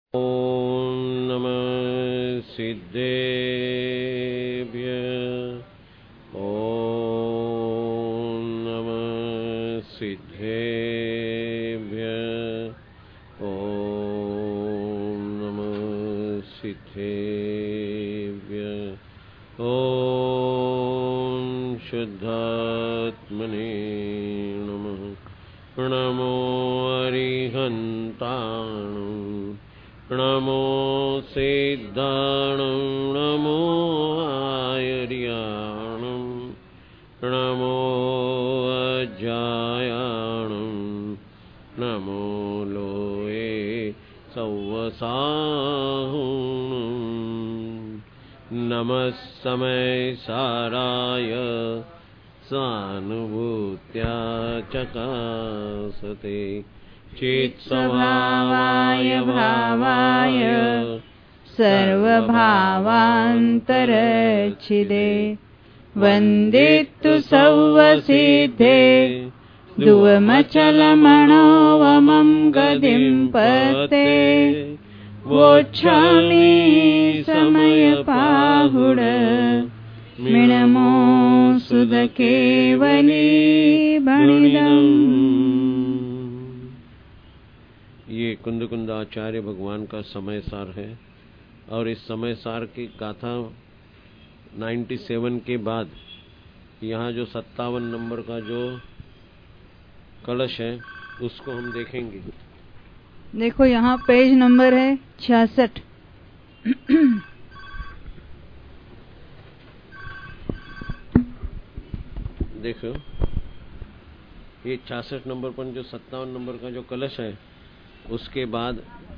ॐ नमः सिद्धेभ्यः। ॐ नमः सिद्धेभ्यः। ॐ नमः सिद्धेभ्यः। ॐ शुद्धात्मने नमः। नमो अरिहन्ताणं, नमो सिद्धाणं, नमो आयर्याणं, नमो अज्जायाणं, नमो लोये सव्वसाहुणं। नमः समय साराय स्वानुभूत्या चकासते चित्स्वभावाय भावाय सर्वभावान्तरच्छिदे वन्दितु सौवसिद्धे दुवमचलमणोवमं गतिं पते वोच्छामि समयपाहुड मिणमो सुदकेवली भणिदम्। ये कुंद आचार्य भगवान का समय सार है और इस समय सार की गाथा 97 के बाद यहाँ जो 57 नंबर का जो कलश है उसको हम देखेंगे। देखो यहाँ पेज नंबर है 66। देखो ये 66 नंबर पर जो 57 नंबर का जो कलश है उसके बाद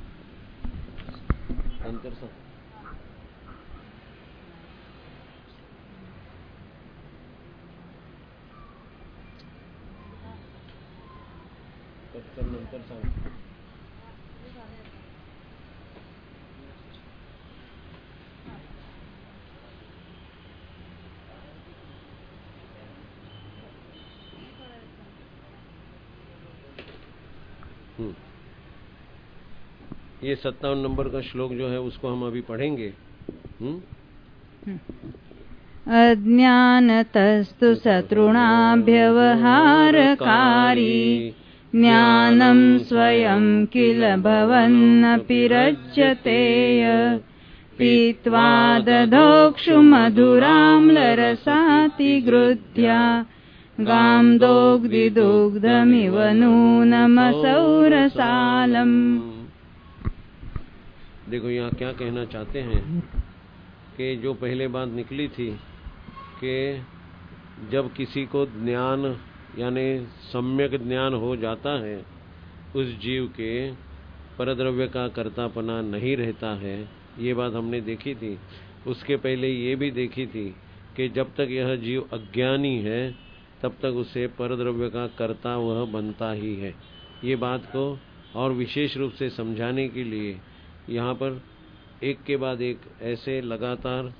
अंतर सा नंतर सांग। ये 57 नंबर का श्लोक जो है उसको हम अभी पढ़ेंगे। अज्ञानतस्तु शत्रुणाभ्यवहारकारी ज्ञानं स्वयं किल भवन्नपि रच्यतेय पीत्वा दधोक्षुमधुराम्लरसातिगृध्या गां दोग्धिदुग्धमिव नूनमसौरसालम्। देखो यहाँ क्या कहना चाहते हैं कि जो पहले बात निकली थी कि जब किसी को ज्ञान यानी सम्यक ज्ञान हो जाता है उस जीव के परद्रव्य का कर्तापना नहीं रहता है। ये बात हमने देखी थी। उसके पहले ये भी देखी थी कि जब तक यह जीव अज्ञानी है तब तक उसे परद्रव्य का कर्ता वह बनता ही है। ये बात को और विशेष रूप से समझाने के लिए यहाँ पर एक के बाद एक ऐसे लगातार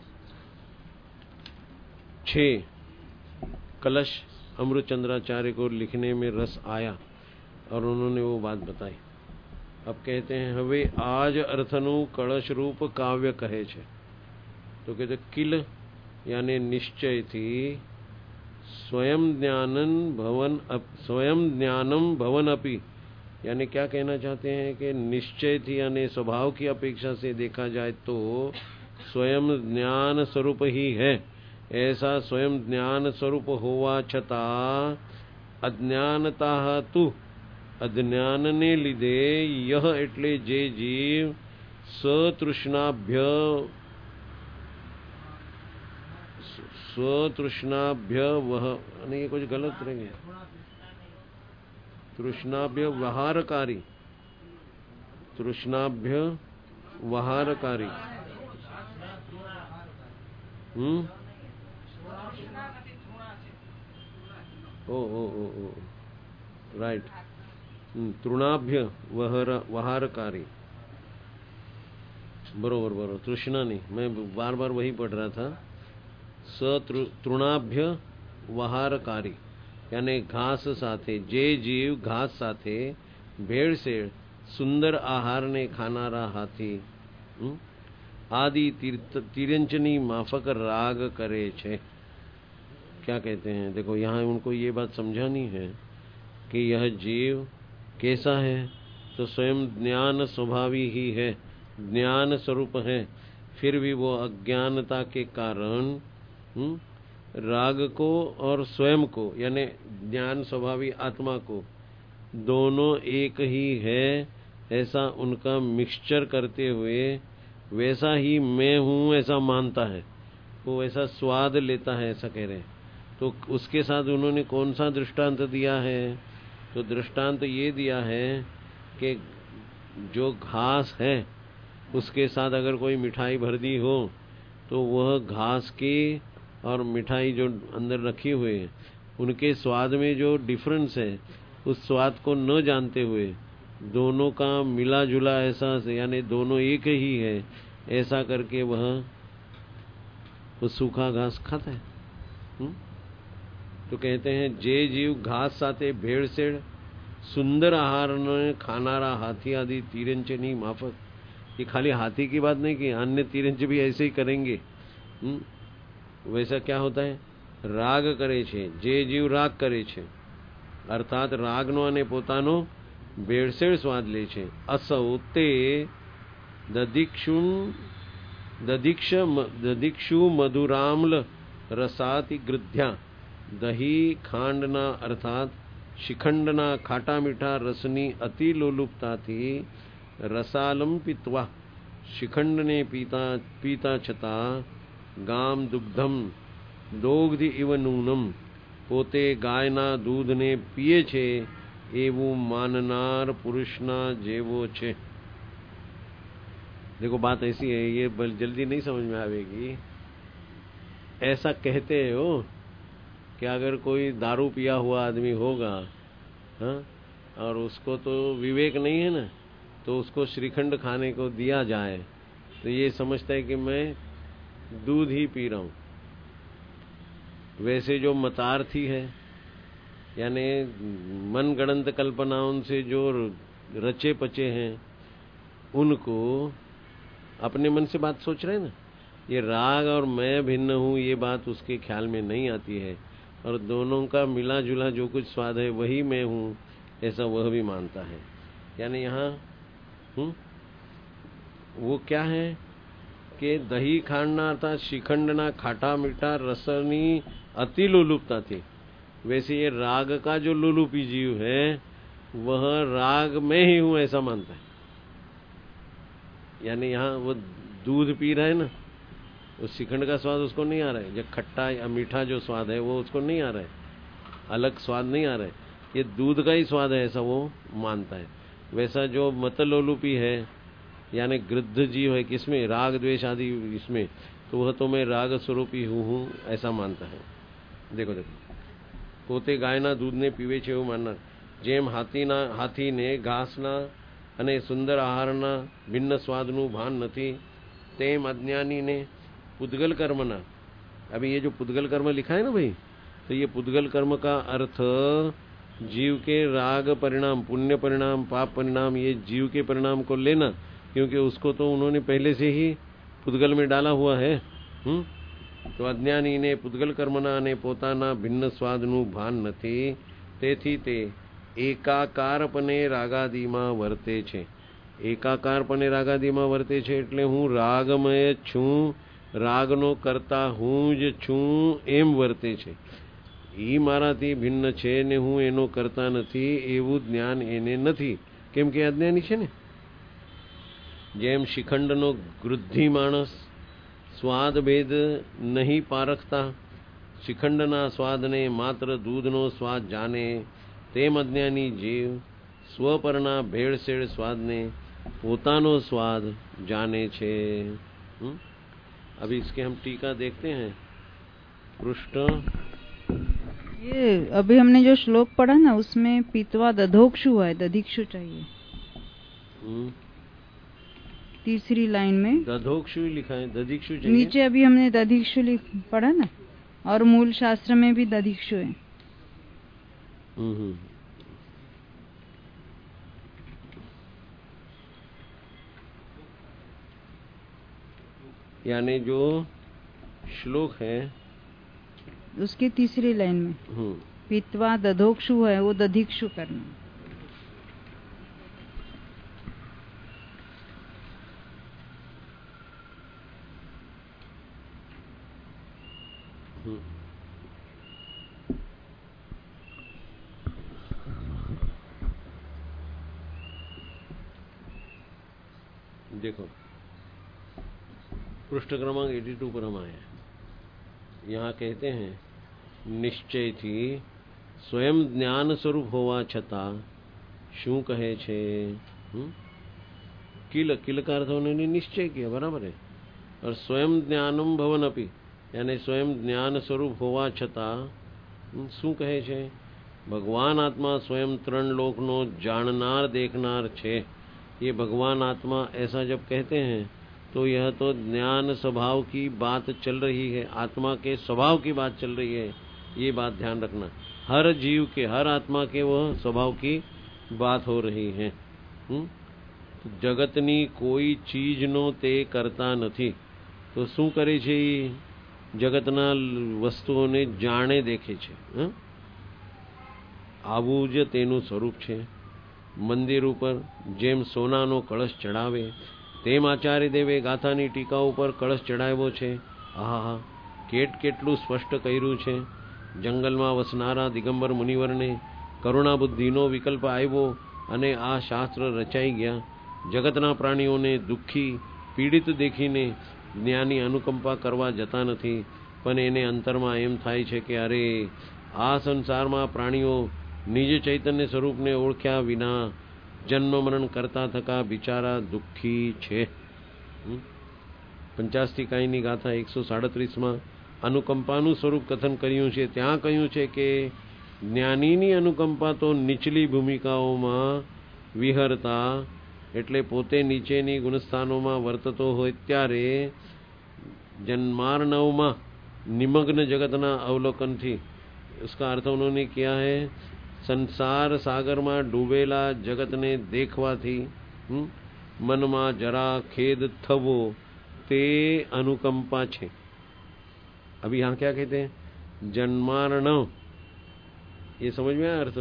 6 कलश अमृतचंद्राचार्य को लिखने में रस आया और उन्होंने वो बात बताई। अब कहते हैं हवे आज अर्थनु कलश रूप काव्य कहे छे। तो कहते किल यानी निश्चय थी स्वयं ज्ञानम भवन अपि, यानी क्या कहना चाहते हैं कि निश्चय थी यानी स्वभाव की अपेक्षा से देखा जाए तो स्वयं ज्ञान स्वरूप ही है। ऐसा स्वयं ज्ञान स्वरूप होवा छता अज्ञानता तु अज्ञान ने लीधे यह एटले जे जीव स्वतृष्णाभ्य वह नहीं, ये कुछ गलत रहेंगे, तृष्णाभ्य वहारकारी, तृष्णाभ्य वहारकारी ओ राइट, तृणाभ्य वहारकारी, बरोबर तृष्णा नहीं, मैं बार बार वही पढ़ रहा था। तृणाभ्य वहारकारी यानी घास साथे, जे जीव घास साथे भेड़सेड़ सुंदर आहार ने खानारा हाथी आदि तिरंचनी माफक राग करे छे। क्या कहते हैं, देखो यहाँ उनको ये बात समझानी है कि यह जीव कैसा है, तो स्वयं ज्ञान स्वभावी ही है, ज्ञान स्वरूप है, फिर भी वो अज्ञानता के कारण राग को और स्वयं को यानी ज्ञान स्वभावी आत्मा को दोनों एक ही है ऐसा उनका मिक्सचर करते हुए वैसा ही मैं हूं ऐसा मानता है, वो ऐसा स्वाद लेता है ऐसा कह रहे हैं। तो उसके साथ उन्होंने कौन सा दृष्टांत दिया है, तो दृष्टांत ये दिया है कि जो घास है उसके साथ अगर कोई मिठाई भर दी हो तो वह घास की और मिठाई जो अंदर रखी हुई है उनके स्वाद में जो डिफरेंस है उस स्वाद को न जानते हुए दोनों का मिला जुला ऐसा यानी दोनों एक ही है ऐसा करके वह वो सूखा घास खाता है। तो कहते हैं जे जीव घास साथे भेड़सेड़ सुंदर आहार ने खानारा हाथी आदि तीरंचनी माफक, ये खाली हाथी की बात नहीं की, अन्य तीरंच भी ऐसे ही करेंगे। वैसा क्या होता है, राग करे छे, जे जीव राग करे छे अर्थात रागनो અને પોતાનો ભેળસેળ સ્વાદ લે છે। असौ તે દધિક્ષુ મધુરામ્લ રસાતિ ગૃધ્યા દહી ખાંડના અર્થાત શિખંડના ખાટા મીઠા રસની અતિ લોલુપતાથી રસાલમ પીત્વા શિખંડને પીતા છતાં ગામ દુગ્ધમ દોગ્ધ ઇવ નૂનમ પોતે ગાયના દૂધને પીએ છે એવું માનનાર પુરુષના જેવો છે। देखो बात ऐसी है, ये जल्दी नहीं समझ में आवेगी। ऐसा कहते हो कि अगर कोई दारू पिया हुआ आदमी होगा और उसको तो विवेक नहीं है ना, तो उसको श्रीखंड खाने को दिया जाए तो ये समझता है कि मैं दूध ही पी रहा हूं। वैसे जो मतार्थी है यानी मनगढ़ंत कल्पनाओं से जो रचे पचे हैं उनको अपने मन से बात सोच रहे हैं ना, ये राग और मैं भिन्न हूं ये बात उसके ख्याल में नहीं आती है और दोनों का मिला जुला जो कुछ स्वाद है वही मैं हूं ऐसा वह भी मानता है। यानी यहाँ वो क्या है कि दही खांडना अर्थात श्रीखंडना खाटा मीठा रसनी अति लोलुपता थी, वैसे ये राग का जो लोलुपी जीव है वह राग में ही हूं ऐसा मानता है। यानी यहाँ वो दूध पी रहा है ना, उस श्रीखंड का स्वाद उसको नहीं आ रहा है, जो खट्टा या मीठा जो स्वाद है वो उसको नहीं आ रहा है, अलग स्वाद नहीं आ रहा है, ये दूध का ही स्वाद है ऐसा वो मानता है। वैसा जो मतलोलुपी है यानी गृद्ध जीव है किसमें, राग द्वेष आदि इसमें, तो वह तो मैं राग स्वरूपी हूँ ऐसा मानता है। देखो પોતે ગાયના દૂધને પીવે છે એવું માનનાર, જેમ હાથીને ઘાસના અને સુંદર આહારના ભિન્ન સ્વાદનું ભાન નથી તેમ અજ્ઞાનીને પુદ્ગલ કર્મના, अभी ये जो पुद्गल कर्म लिखा है ना भाई, तो ये पुद्गल कर्म का अर्थ जीव के राग परिणाम पुण्य परिणाम पाप परिणाम ये जीव के परिणाम को लेना, क्योंकि उसको तो उन्होंने पहले से ही पुद्गल में डाला हुआ है। तो અજ્ઞાનીને પુદ્ગલ કર્મના અને પોતાના ભિન્ન સ્વાદનું ભાન નથી તેથી તે એકાકારપણે રાગાદીમાં વર્તે છે। એકાકારપણે રાગાદીમાં વર્તે છે એટલે હું રાગમય છું, રાગનો કરતા હું જ છું એમ વર્તે છે। એ મારાથી ભિન્ન છે ને હું એનો કરતા નથી એવું જ્ઞાન એને નથી, કેમ કે અજ્ઞાની છે ને। જેમ શિખંડનો ગૃદ્ધિ માણસ स्वाद भेद नहीं पारखता, श्रीखंडना स्वाद ने मात्र दूधनो स्वाद जाने तेम अज्ञानी जीव स्वपरना भेड़सेड़ स्वाद ने पोतानो स्वाद जाने छे। अभी इसके हम टीका देखते हैं। पृष्ठ ये अभी हमने जो श्लोक पढ़ा ना उसमें पीतवा दधोक्षु है, दधिक्षु चाहिए। तीसरी लाइन में दधोक्षु लिखा है, दधिक्षु चाहिए। नीचे अभी हमने दधिक्षु पढ़ा ना, और मूल शास्त्र में भी दधिक्षु है। यानी जो श्लोक है उसकी तीसरी लाइन में पीत्वा दधोक्षु है, वो दधिक्षु करना। देखो पृष्ठ क्रमांक 82 पर हम आए। यहाँ कहते हैं निश्चय थी स्वयं ज्ञान स्वरूप होवा छता शू कहे छे। किल किल का अर्थ उन्होंने निश्चय किया, बराबर है। और स्वयं ज्ञानम भवन अपि यानी स्वयं ज्ञान स्वरूप होवा छता शू कहे छे। भगवान आत्मा स्वयं त्रण लोकनो जाननार देखनार छे। ये भगवान आत्मा ऐसा जब कहते हैं तो यह तो ज्ञान स्वभाव की बात चल रही है, आत्मा के स्वभाव की बात चल रही है। ये बात ध्यान रखना, हर जीव के, हर आत्मा के वह स्वभाव की बात हो रही है। तो जगतनी कोई चीज नो ते करता નથી। तो શું કરે છે? જગતના વસ્તુઓને જાણે દેખે છે। આવું જ તેનું સ્વરૂપ છે। મંદિર ઉપર જેમ સોનાનો કળશ ચડાવે તેમ આચાર્ય દેવે ગાથાની ટીકા ઉપર કળશ ચડાવ્યો છે। આહા, કેટલું સ્પષ્ટ કર્યું છે। જંગલમાં વસનારા દિગંબર મુનિવરને કરુણા બુદ્ધિનો વિકલ્પ આવ્યો અને આ શાસ્ત્ર રચાઈ ગયા। જગતના પ્રાણીઓને દુઃખી પીડિત દેખીને જ્ઞાની અનુકંપા કરવા જતા નથી, પણ એને અંતરમાં એમ થાય છે કે અરે આ સંસારમાં પ્રાણીઓ નિજ ચૈતન્ય સ્વરૂપને ઓળખ્યા વિના જન્મ મરણ કરતા થકા બિચારા દુઃખી છે। 50 કાઈની ગાથા 137 માં અનુકંપાનું સ્વરૂપ કથન કર્યું છે। ત્યાં કહ્યું છે કે જ્ઞાનીની અનુકંપા તો નીચલી ભૂમિકાઓમાં વિહરતા એટલે પોતે નીચેની ગુણસ્થાનોમાં વર્તતો હોય ત્યારે જન્માર્ણવમાં નિમગ્ન જગતના અવલોકનથી, उसका अर्थ उन्होंने किया है संसार सागर में डूबेला जगत ने देखवा थी मन में जरा खेद थवो ते अनुकंपा छे। अभी यहाँ क्या कहते हैं? जन्मार्णव, ये समझ में आया अर्थ?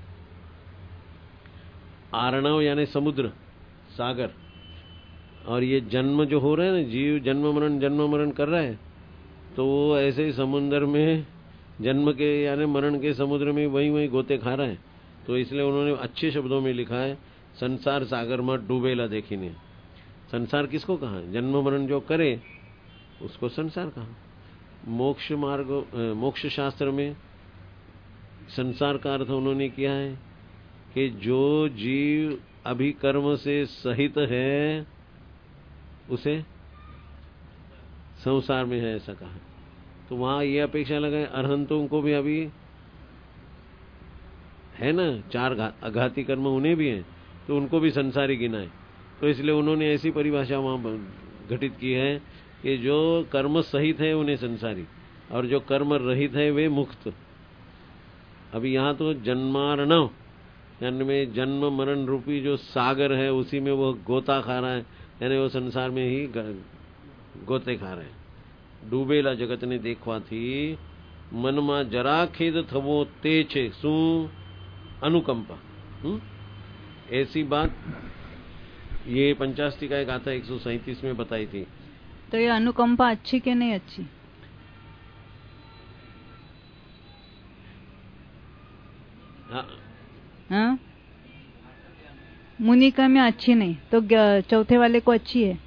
आर्णव यानी समुद्र, सागर। और ये जन्म जो हो रहा है ना, जीव जन्म मरण कर रहा है, तो वो ऐसे ही समुद्र में जन्म के यानी मरण के समुद्र में वही गोते खा रहा है। तो इसलिए उन्होंने अच्छे शब्दों में लिखा है संसार सागर में डूबेला देखिने। संसार किसको कहा? जन्म मरण जो करे उसको संसार कहा। मोक्ष मार्ग, मोक्ष शास्त्र में संसार का अर्थ उन्होंने किया है कि जो जीव अभी कर्म से सहित है उसे संसार में है, ऐसा कहा। तो वहां ये अपेक्षा लगाए अरहंतों को भी अभी है ना, 4 आघाती कर्म उन्हें भी है, तो उनको भी संसारी गिना है। तो इसलिए उन्होंने ऐसी परिभाषा वहां घटित की है कि जो कर्म सहित है उन्हें संसारी, और जो कर्म रहित है वे मुक्त। अभी यहाँ तो जन्मार्णव यानी में जन्म मरण रूपी जो सागर है उसी में वो गोता खा रहा है, यानी वो संसार में ही गोते खा रहे हैं। डूबेला जगत ने देखवा थी मन में जरा खेद थवो ते छे शू अनुकंपा। ऐसी बात ये 50 का गाथा 137 में बताई थी। तो ये अनुकंपा अच्छी कि नहीं अच्छी? हाँ, मुनिका में अच्छी नहीं तो चौथे वाले को अच्छी है।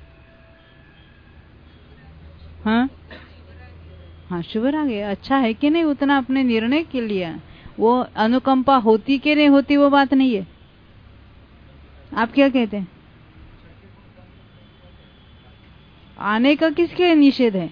हाँ, शुगर आ गया, अच्छा है कि नहीं उतना अपने निर्णय के लिए। वो अनुकंपा होती कि नहीं होती वो बात नहीं है। आप क्या कहते हैं? आने का किसके निषेध है?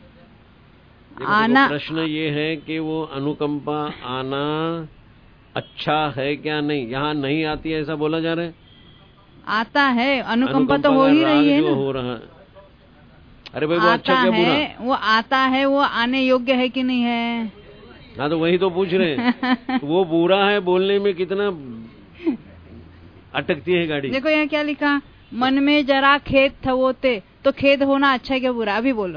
आना, प्रश्न ये है कि वो अनुकंपा आना अच्छा है क्या नहीं। यहाँ नहीं आती है ऐसा बोला जा रहा है? आता है, अनुकंपा तो हो ही रही है ना। हो रहा है। अरे भाई वो अच्छा क्या बुरा? वो आता है, वो आने योग्य है कि नहीं है? हाँ तो वही तो पूछ रहे हैं। वो बुरा है बोलने में कितना अटकती है गाड़ी। देखो यहाँ क्या लिखा, मन में जरा खेद थवोते तो खेद होना अच्छा है क्या बुरा, अभी बोलो।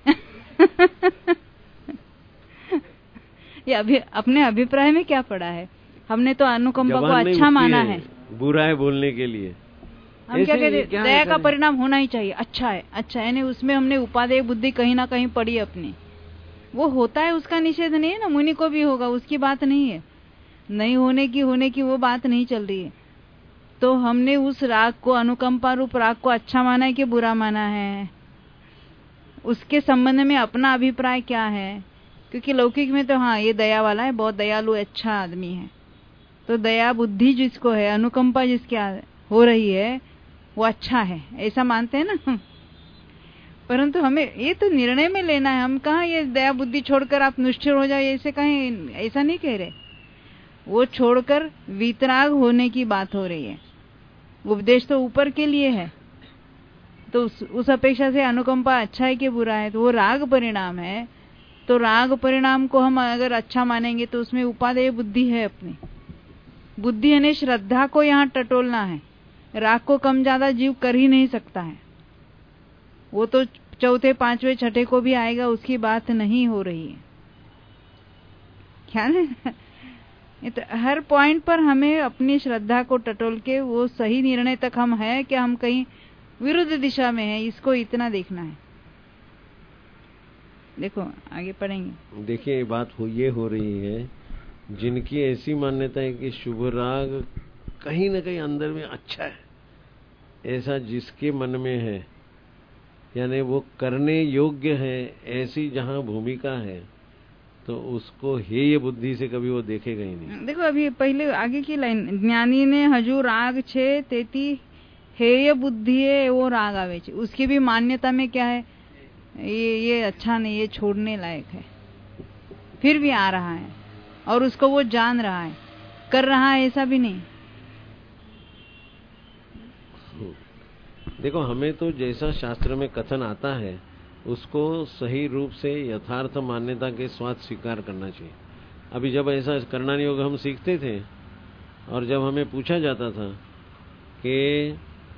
ये अभी अपने अभिप्राय में क्या पड़ा है? हमने तो अनुकंपा को अच्छा माना है, बुरा है बोलने के लिए। हम क्या कहते हैं, दया का परिणाम होना ही चाहिए, अच्छा है, अच्छा है, यानी उसमें हमने उपादेय बुद्धि कहीं ना कहीं पड़ी अपनी। वो होता है, उसका निषेध नहीं है ना, मुनि को भी होगा, उसकी बात नहीं है, नहीं होने की वो बात नहीं चल रही है। तो हमने उस राग को, अनुकंपा रूप राग को अच्छा माना है कि बुरा माना है, उसके संबंध में अपना अभिप्राय क्या है? क्योंकि लौकिक में तो हाँ ये दया वाला है, बहुत दयालु अच्छा आदमी है, तो दया बुद्धि जिसको है, अनुकंपा जिसके हो रही है, वो अच्छा है, ऐसा मानते हैं ना। परंतु हमें ये तो निर्णय में लेना है, हम कहाँ ये दया बुद्धि छोड़कर आप निष्ठुर हो जाओ, ऐसे कहीं ऐसा नहीं कह रहे। वो छोड़कर वितराग होने की बात हो रही है। उपदेश तो ऊपर के लिए है, तो उस अपेक्षा से अनुकंपा अच्छा है कि बुरा है, तो वो राग परिणाम है। तो राग परिणाम को हम अगर अच्छा मानेंगे तो उसमें उपादेय बुद्धि है, अपनी बुद्धि यानी श्रद्धा को यहाँ टटोलना है। राग को कम ज्यादा जीव कर ही नहीं सकता है, वो तो चौथे पांचवे छठे को भी आएगा, उसकी बात नहीं हो रही है, ख्याल है। तो हर पॉइंट पर हमें अपनी श्रद्धा को टटोल के वो सही निर्णय तक हम है कि हम कहीं विरुद्ध दिशा में है, इसको इतना देखना है। देखो आगे पढ़ेंगे। देखिए बात ये हो रही है, जिनकी ऐसी मान्यता है कि शुभ राग कहीं न कहीं अंदर में अच्छा है, ऐसा जिसके मन में है, यानी वो करने योग्य है, ऐसी जहाँ भूमिका है, तो उसको हेय बुद्धि से कभी वो देखेगा ही नहीं। देखो अभी पहले आगे की लाइन, ज्ञानी ने हजू राग छे तेती हेय बुद्धि है, वो राग आवे छे, उसकी भी मान्यता में क्या है, ये अच्छा नहीं, ये छोड़ने लायक है, फिर भी आ रहा है और उसको वो जान रहा है, कर रहा है, ऐसा भी नहीं। देखो हमें तो जैसा शास्त्र में कथन आता है उसको सही रूप से यथार्थ मान्यता के साथ स्वीकार करना चाहिए। अभी जब ऐसा करना नहीं होगा, हम सीखते थे और जब हमें पूछा जाता था कि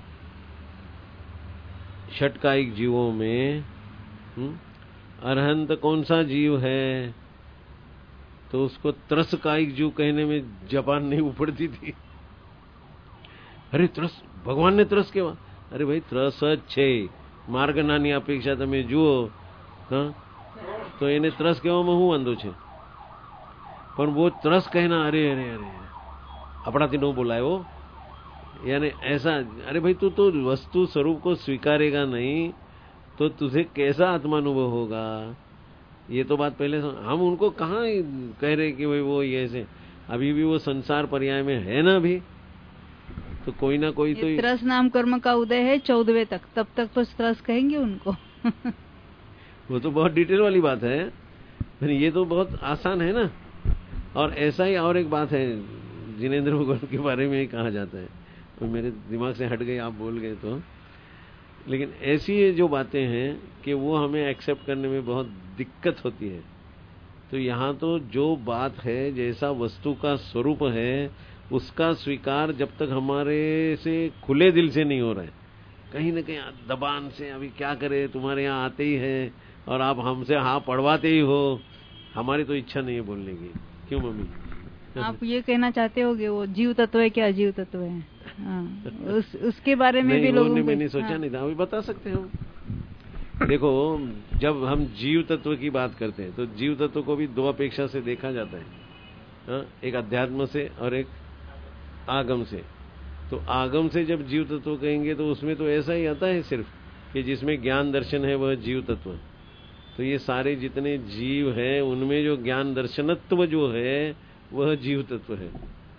षटकायिक जीवों में अरहंत कौन सा जीव है, तो उसको त्रसकायिक जीव कहने में जबान नहीं उपड़ती थी। अरे त्रस, भगवान ने त्रस केवा, अरे भाई त्रस छे, मार्ग नानी अपेक्षा તમે જુઓ, હા, તો એને ત્રસ કહેવામાં શું વાંધો છે? પણ वो त्रस कहना, अरे अरे अरे अपनाથી नो बोलायो, यानी ऐसा, अरे भाई तू तो वस्तु स्वरूप को स्वीकारेगा नहीं तो तुझे कैसा आत्मानुभव होगा? ये तो बात पहले हम उनको कहाँ कह रहे कि भाई वो ये ऐसे, अभी भी वो संसार पर्याय में है ना, अभी तो कोई ना कोई तो त्रस नाम कर्म का उदय है 14वें तक, तब तक तो त्रस कहेंगे उनको। वो तो बहुत डिटेल वाली बात है, ये तो बहुत आसान है ना। और ऐसा ही और एक बात है, जिनेंद्र भगवान के बारे में ही कहा जाता है, तो मेरे दिमाग से हट गई, आप बोल गए तो, लेकिन ऐसी जो बातें हैं कि वो हमें एक्सेप्ट करने में बहुत दिक्कत होती है। तो यहाँ तो जो बात है, जैसा वस्तु का स्वरूप है, उसका स्वीकार जब तक हमारे से खुले दिल से नहीं हो रहा है, कहीं न कहीं दबान से, अभी क्या करे, तुम्हारे यहाँ आते ही है और आप हमसे हाँ पढ़वाते ही हो, हमारी तो इच्छा नहीं है बोलने की। क्यों मम्मी? आप ये कहना चाहते होगे वो जीव तत्व है क्या, अजीव तत्व है? उसके बारे में भी लोगों को मैंने सोचा नहीं था, अभी बता सकते हैं हम। देखो जब हम जीव तत्व की बात करते हैं तो जीव तत्व को भी दो अपेक्षा से देखा जाता है, एक अध्यात्म से और एक आगम से। तो आगम से जब जीव तत्व कहेंगे तो उसमें तो ऐसा ही आता है सिर्फ कि जिसमें ज्ञान दर्शन है वह जीव तत्व। तो ये सारे जितने जीव हैं उनमें जो ज्ञान दर्शनत्व जो है वह जीव तत्व है।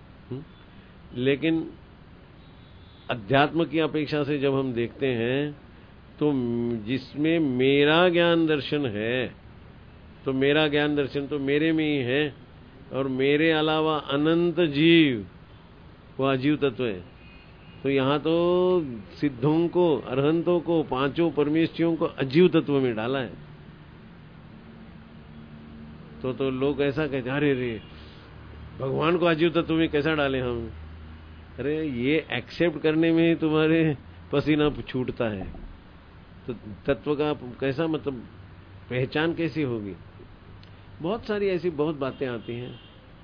लेकिन अध्यात्म की अपेक्षा से जब हम देखते हैं तो जिसमें मेरा ज्ञान दर्शन है, तो मेरा ज्ञान दर्शन तो मेरे में ही है, और मेरे अलावा अनंत जीव वह अजीव तत्व है। तो यहाँ तो सिद्धों को, अरहंतों को, पांचों परमेश्वरियों को अजीव तत्व में डाला है। तो लोग ऐसा कहते हैं, अरे रे भगवान को अजीव तत्व में कैसा डाले हम? अरे ये एक्सेप्ट करने में ही तुम्हारे पसीना छूटता है। तो तत्व का कैसा मतलब पहचान कैसी होगी? बहुत सारी ऐसी बहुत बातें आती हैं।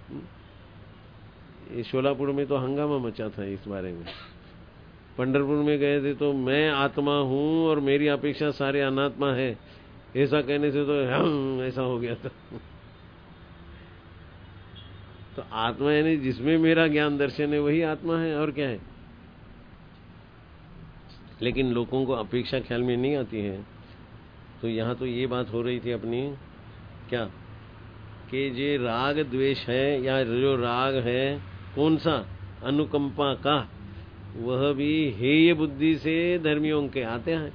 ये शोलापुर में तो हंगामा मचा था इस बारे में। पंढरपुर में गए थे तो मैं आत्मा हूं और मेरी अपेक्षा सारे अनात्मा है, ऐसा कहने से तो ऐसा हो गया था। तो आत्मा यानी जिसमें मेरा ज्ञान दर्शन है वही आत्मा है, और क्या है। लेकिन लोगों को अपेक्षा ख्याल में नहीं आती है। तो यहां तो ये बात हो रही थी अपनी, क्या कि जे राग द्वेष है, या जो राग है कौन सा, अनुकंपा का, वह भी हेय बुद्धि से धर्मियों के आते हैं।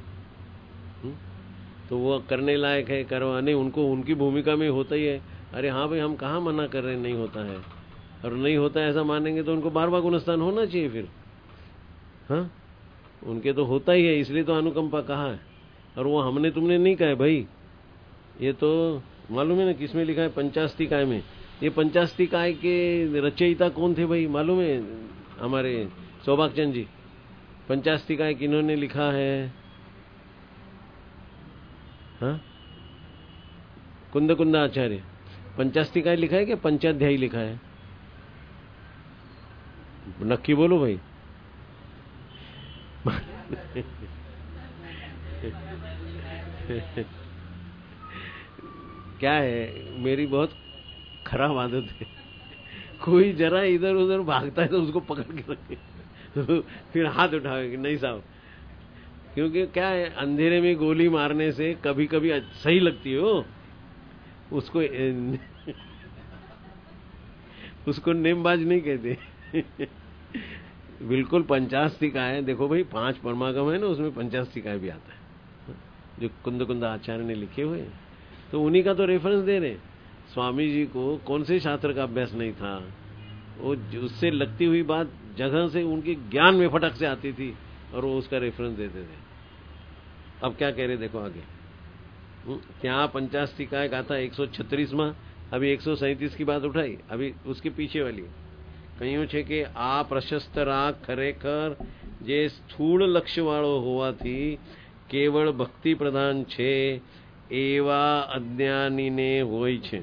तो वो करने लायक है, करवाने उनको उनकी भूमिका में होता ही है। अरे हाँ भाई, हम कहाँ मना कर रहे हैं नहीं होता है, और नहीं होता है ऐसा मानेंगे तो उनको बार बार गुणस्थान होना चाहिए फिर। हाँ, उनके तो होता ही है, इसलिए तो अनुकंपा कहा है। और वो हमने तुमने नहीं कहा है भाई, ये तो मालूम है ना किसमें लिखा है, पंचास्तिकाय में। ये पंचास्तिकाय के रचयिता कौन थे भाई मालूम है? हमारे सौभाग्य चंद जी। पंचास्तिकाय किन्होंने लिखा है? हाँ, कुंद कुंद आचार्य। पंचास्तिकाय लिखा है कि पंचाध्यायी लिखा है? नक्की बोलो भाई। क्या है, मेरी बहुत खराब आदत है, कोई जरा इधर उधर भागता है तो उसको पकड़ के रखे, तो फिर हाथ उठावे कि नहीं साहब। क्योंकि क्या है, अंधेरे में गोली मारने से कभी कभी सही लगती हो उसको। उसको नेमबाज नहीं कहते। बिल्कुल पंचास्तिकाय है। देखो भाई, 5 परमागम है ना, उसमें पंचास्तिकाय भी आता है, जो कुंद कुंद आचार्य ने लिखे हुए। तो उन्हीं का तो रेफरेंस दे रहे। स्वामी जी को कौन से शास्त्र का अभ्यास नहीं था, वो उससे लगती हुई बात जगह से उनके ज्ञान में फटक से आती थी, और वो उसका रेफरेंस देते थे। अब क्या कह रहे देखो आगे, क्या पंचास्तिकाय गाथा 136वां, अभी 137 की बात उठाई, अभी उसके पीछे वाली કહ્યું છે કે આ પ્રશસ્ત રાગ ખરેખર જે સ્થૂળ લક્ષ્યવાળો હોવાથી કેવળ ભક્તિ પ્રધાન છે એવા અજ્ઞાનીને હોય છે।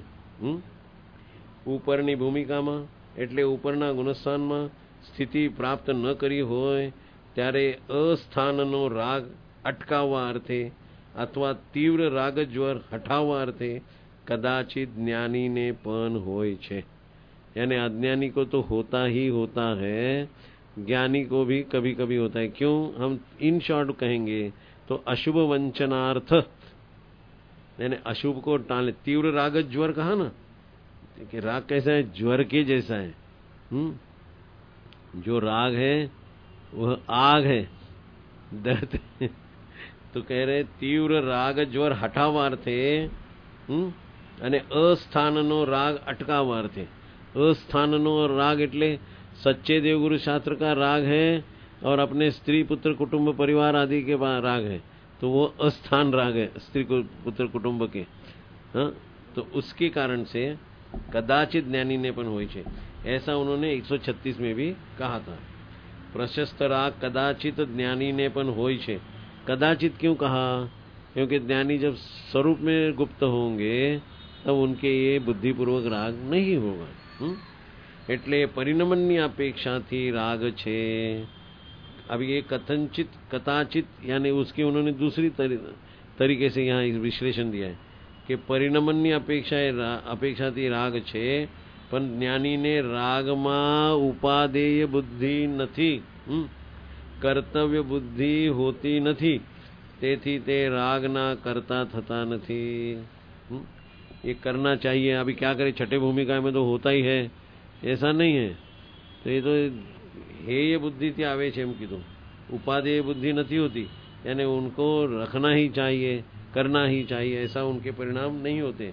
ઉપરની ભૂમિકામાં એટલે ઉપરના ગુણસ્થાનમાં સ્થિતિ પ્રાપ્ત ન કરી હોય ત્યારે અસ્થાનનો રાગ અટકાવવા અર્થે અથવા તીવ્ર રાગજ્વર હટાવવા અર્થે કદાચિત જ્ઞાનીને પણ હોય છે। यानी अज्ञानी को तो होता ही होता है, ज्ञानी को भी कभी कभी होता है। क्यों, हम इन शॉर्ट कहेंगे तो अशुभ वंचनार्थ, यानी अशुभ को टालने। तीव्र राग ज्वर कहा ना, कि राग कैसा है, ज्वर के जैसा है। जो राग है वह आग है, दर्द है। तो कह रहे तीव्र राग ज्वर हटावार्थे અને અસ્થાનનો રાગ અટકાવાર્થે। अस्थाननो राग એટલે सच्चे देवगुरु शास्त्र का राग है, और अपने स्त्री पुत्र कुटुंब परिवार आदि के राग है, तो वो अस्थान राग है, स्त्री पुत्र कुटुंब के। हाँ, तो उसके कारण से कदाचित ज्ञानी ने पण होय छे, ऐसा उन्होंने 136 में भी कहा था। प्रशस्त राग कदाचित ज्ञानी ने पण होय छे। कदाचित क्यों कहा? क्योंकि ज्ञानी जब स्वरूप में गुप्त होंगे तब उनके ये बुद्धिपूर्वक राग नहीं होगा। એટલે પરિણમનની અપેક્ષાથી રાગ છે। अब ये कथनचित कथाचित यानी उसकी उन्होंने दूसरी तरीके से यहाँ विश्लेषण दिया है कि परिणमनની अपेक्षाથી राग છે, પણ જ્ઞાનીને રાગમાં ઉપાદેય બુદ્ધિ નથી, કર્તવ્ય બુદ્ધિ હોતી નથી, તેથી તે રાગના કરતા થતા નથી। ये करना चाहिए, अभी क्या करें, छठे भूमिका में तो होता ही है, ऐसा नहीं है। तो ये तो हेय बुद्धि थी आवे छे, एम कीधुं। उपादेय बुद्धि नहीं होती, यानी उनको रखना ही चाहिए, करना ही चाहिए, ऐसा उनके परिणाम नहीं होते।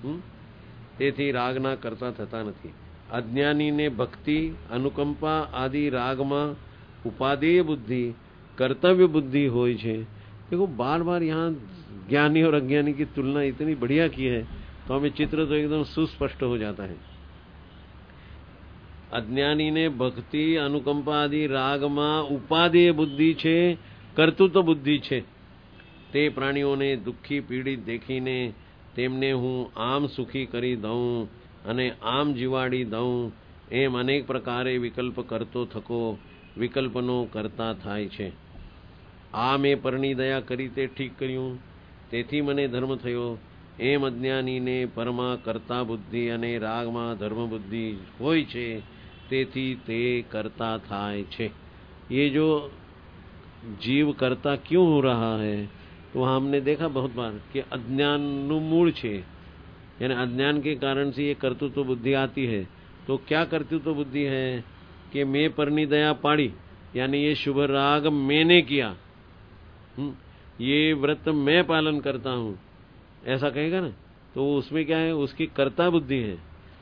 તેથી રાગના કરતા થતા નથી। અજ્ઞાનીને ભક્તિ, અનુકંપા આદि રાગમાં ઉપાદેય बुद्धि, कर्तव्य बुद्धि होय छे। देखो बार बार यहाँ ज्ञानी और अज्ञानी की तुलना इतनी बढ़िया की है, तो हमें चित्र तो एकदम सुस्पष्ट हो जाता है। अज्ञानी ने भक्ति, अनुकंपा आदि राग में उपादेय बुद्धि छे, कर्तृत्व बुद्धि छे। તે પ્રાણીઓને દુઃખી પીડિત દેખીને તેમને હું આમ સુખી કરી દઉં અને આમ જીવાડી દઉં, એમ અનેક પ્રકારે વિકલ્પ કરતો થકો વિકલ્પનો કરતા થાય છે. આ મેં પરની દયા કરી તે ઠીક કર્યું, તેથી મને ધર્મ થયો. એમ અજ્ઞાનીને પરમાં કરતા બુદ્ધિ અને રાગમાં ધર્મ બુદ્ધિ હોય છે, તેથી તે કરતા થાય છે. ये जो जीव करता क्यों हो रहा है, तो हमने देखा बहुत बार कि अज्ञान नु मूल छे, यानी अज्ञान के कारण से ये कर्तृत्व बुद्धि आती है. तो क्या कर्तृत्व बुद्धि है कि मैं परनी दया पाड़ी, यानी ये शुभ राग मैंने किया, ये व्रत मैं पालन करता हूँ, ऐसा कहेगा ना, तो उसमें क्या है, उसकी कर्ता बुद्धि है.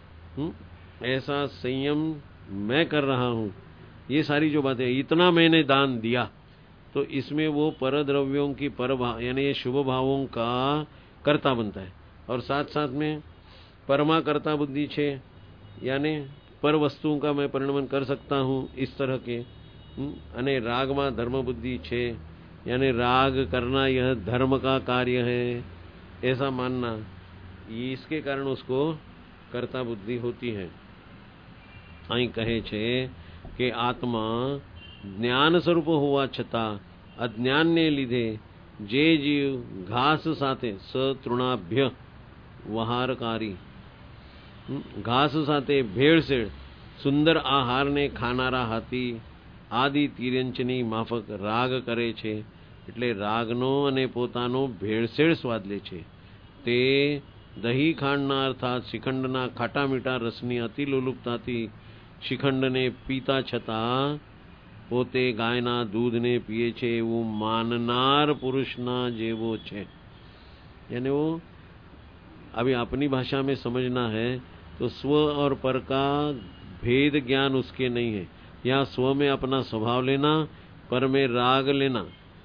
ऐसा संयम मैं कर रहा हूँ, ये सारी जो बातें, इतना मैंने दान दिया, तो इसमें वो पर द्रव्यों की पर यानी ये शुभ भावों का कर्ता बनता है. और साथ साथ में परमा कर्ता बुद्धि छे, यानी पर वस्तुओं का मैं परिणमन कर सकता हूँ, इस तरह के. अने राग में धर्म बुद्धि छे, यानी राग करना यह धर्म का कार्य है, ऐसा मानना, इसके कारण उसको कर्ता बुद्धि होती है. અહીં કહે છે કે આત્મા જ્ઞાન સ્વરૂપ હોવા છતાં અજ્ઞાનને લીધે જે જીવ ઘાસ સાથે સતૃણાભ્ય વહારકારી, ઘાસ સાથે ભેળસેળ સુંદર આહારને ખાનારા હાથી આદિ તિર્યંચની માફક રાગ કરે છે, એટલે રાગનો અને પોતાનો ભેળસેળ સ્વાદ લે છે. તે દહીં ખાંડના અર્થાત શ્રીખંડના ખાટા મીઠા રસની અતિ લોલુપતાથી શ્રીખંડને પીતા છતાં પોતે ગાયના દૂધને પીએ છે એવું માનનાર પુરુષના જેવો છે. यानी वो अभी अपनी भाषा में समझना है तो स्व और पर का भेद ज्ञान उसके नहीं है. यहाँ स्व में अपना स्वभाव लेना, पर में राग लेना,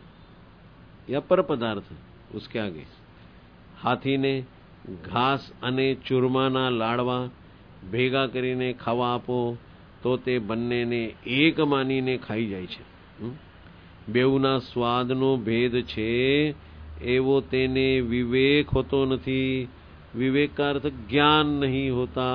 या पर पदार्थ उसके आगे. हाथी ने घास अने चूरमाना लाड़वा भेगा करीने खावा आपो तो ते बन्नेने एक मानीने खाई जाय छे. बेउना स्वादनो भेद छे एवो तेने विवेक होतो नथी. विवेक का अर्थ ज्ञान नहीं होता.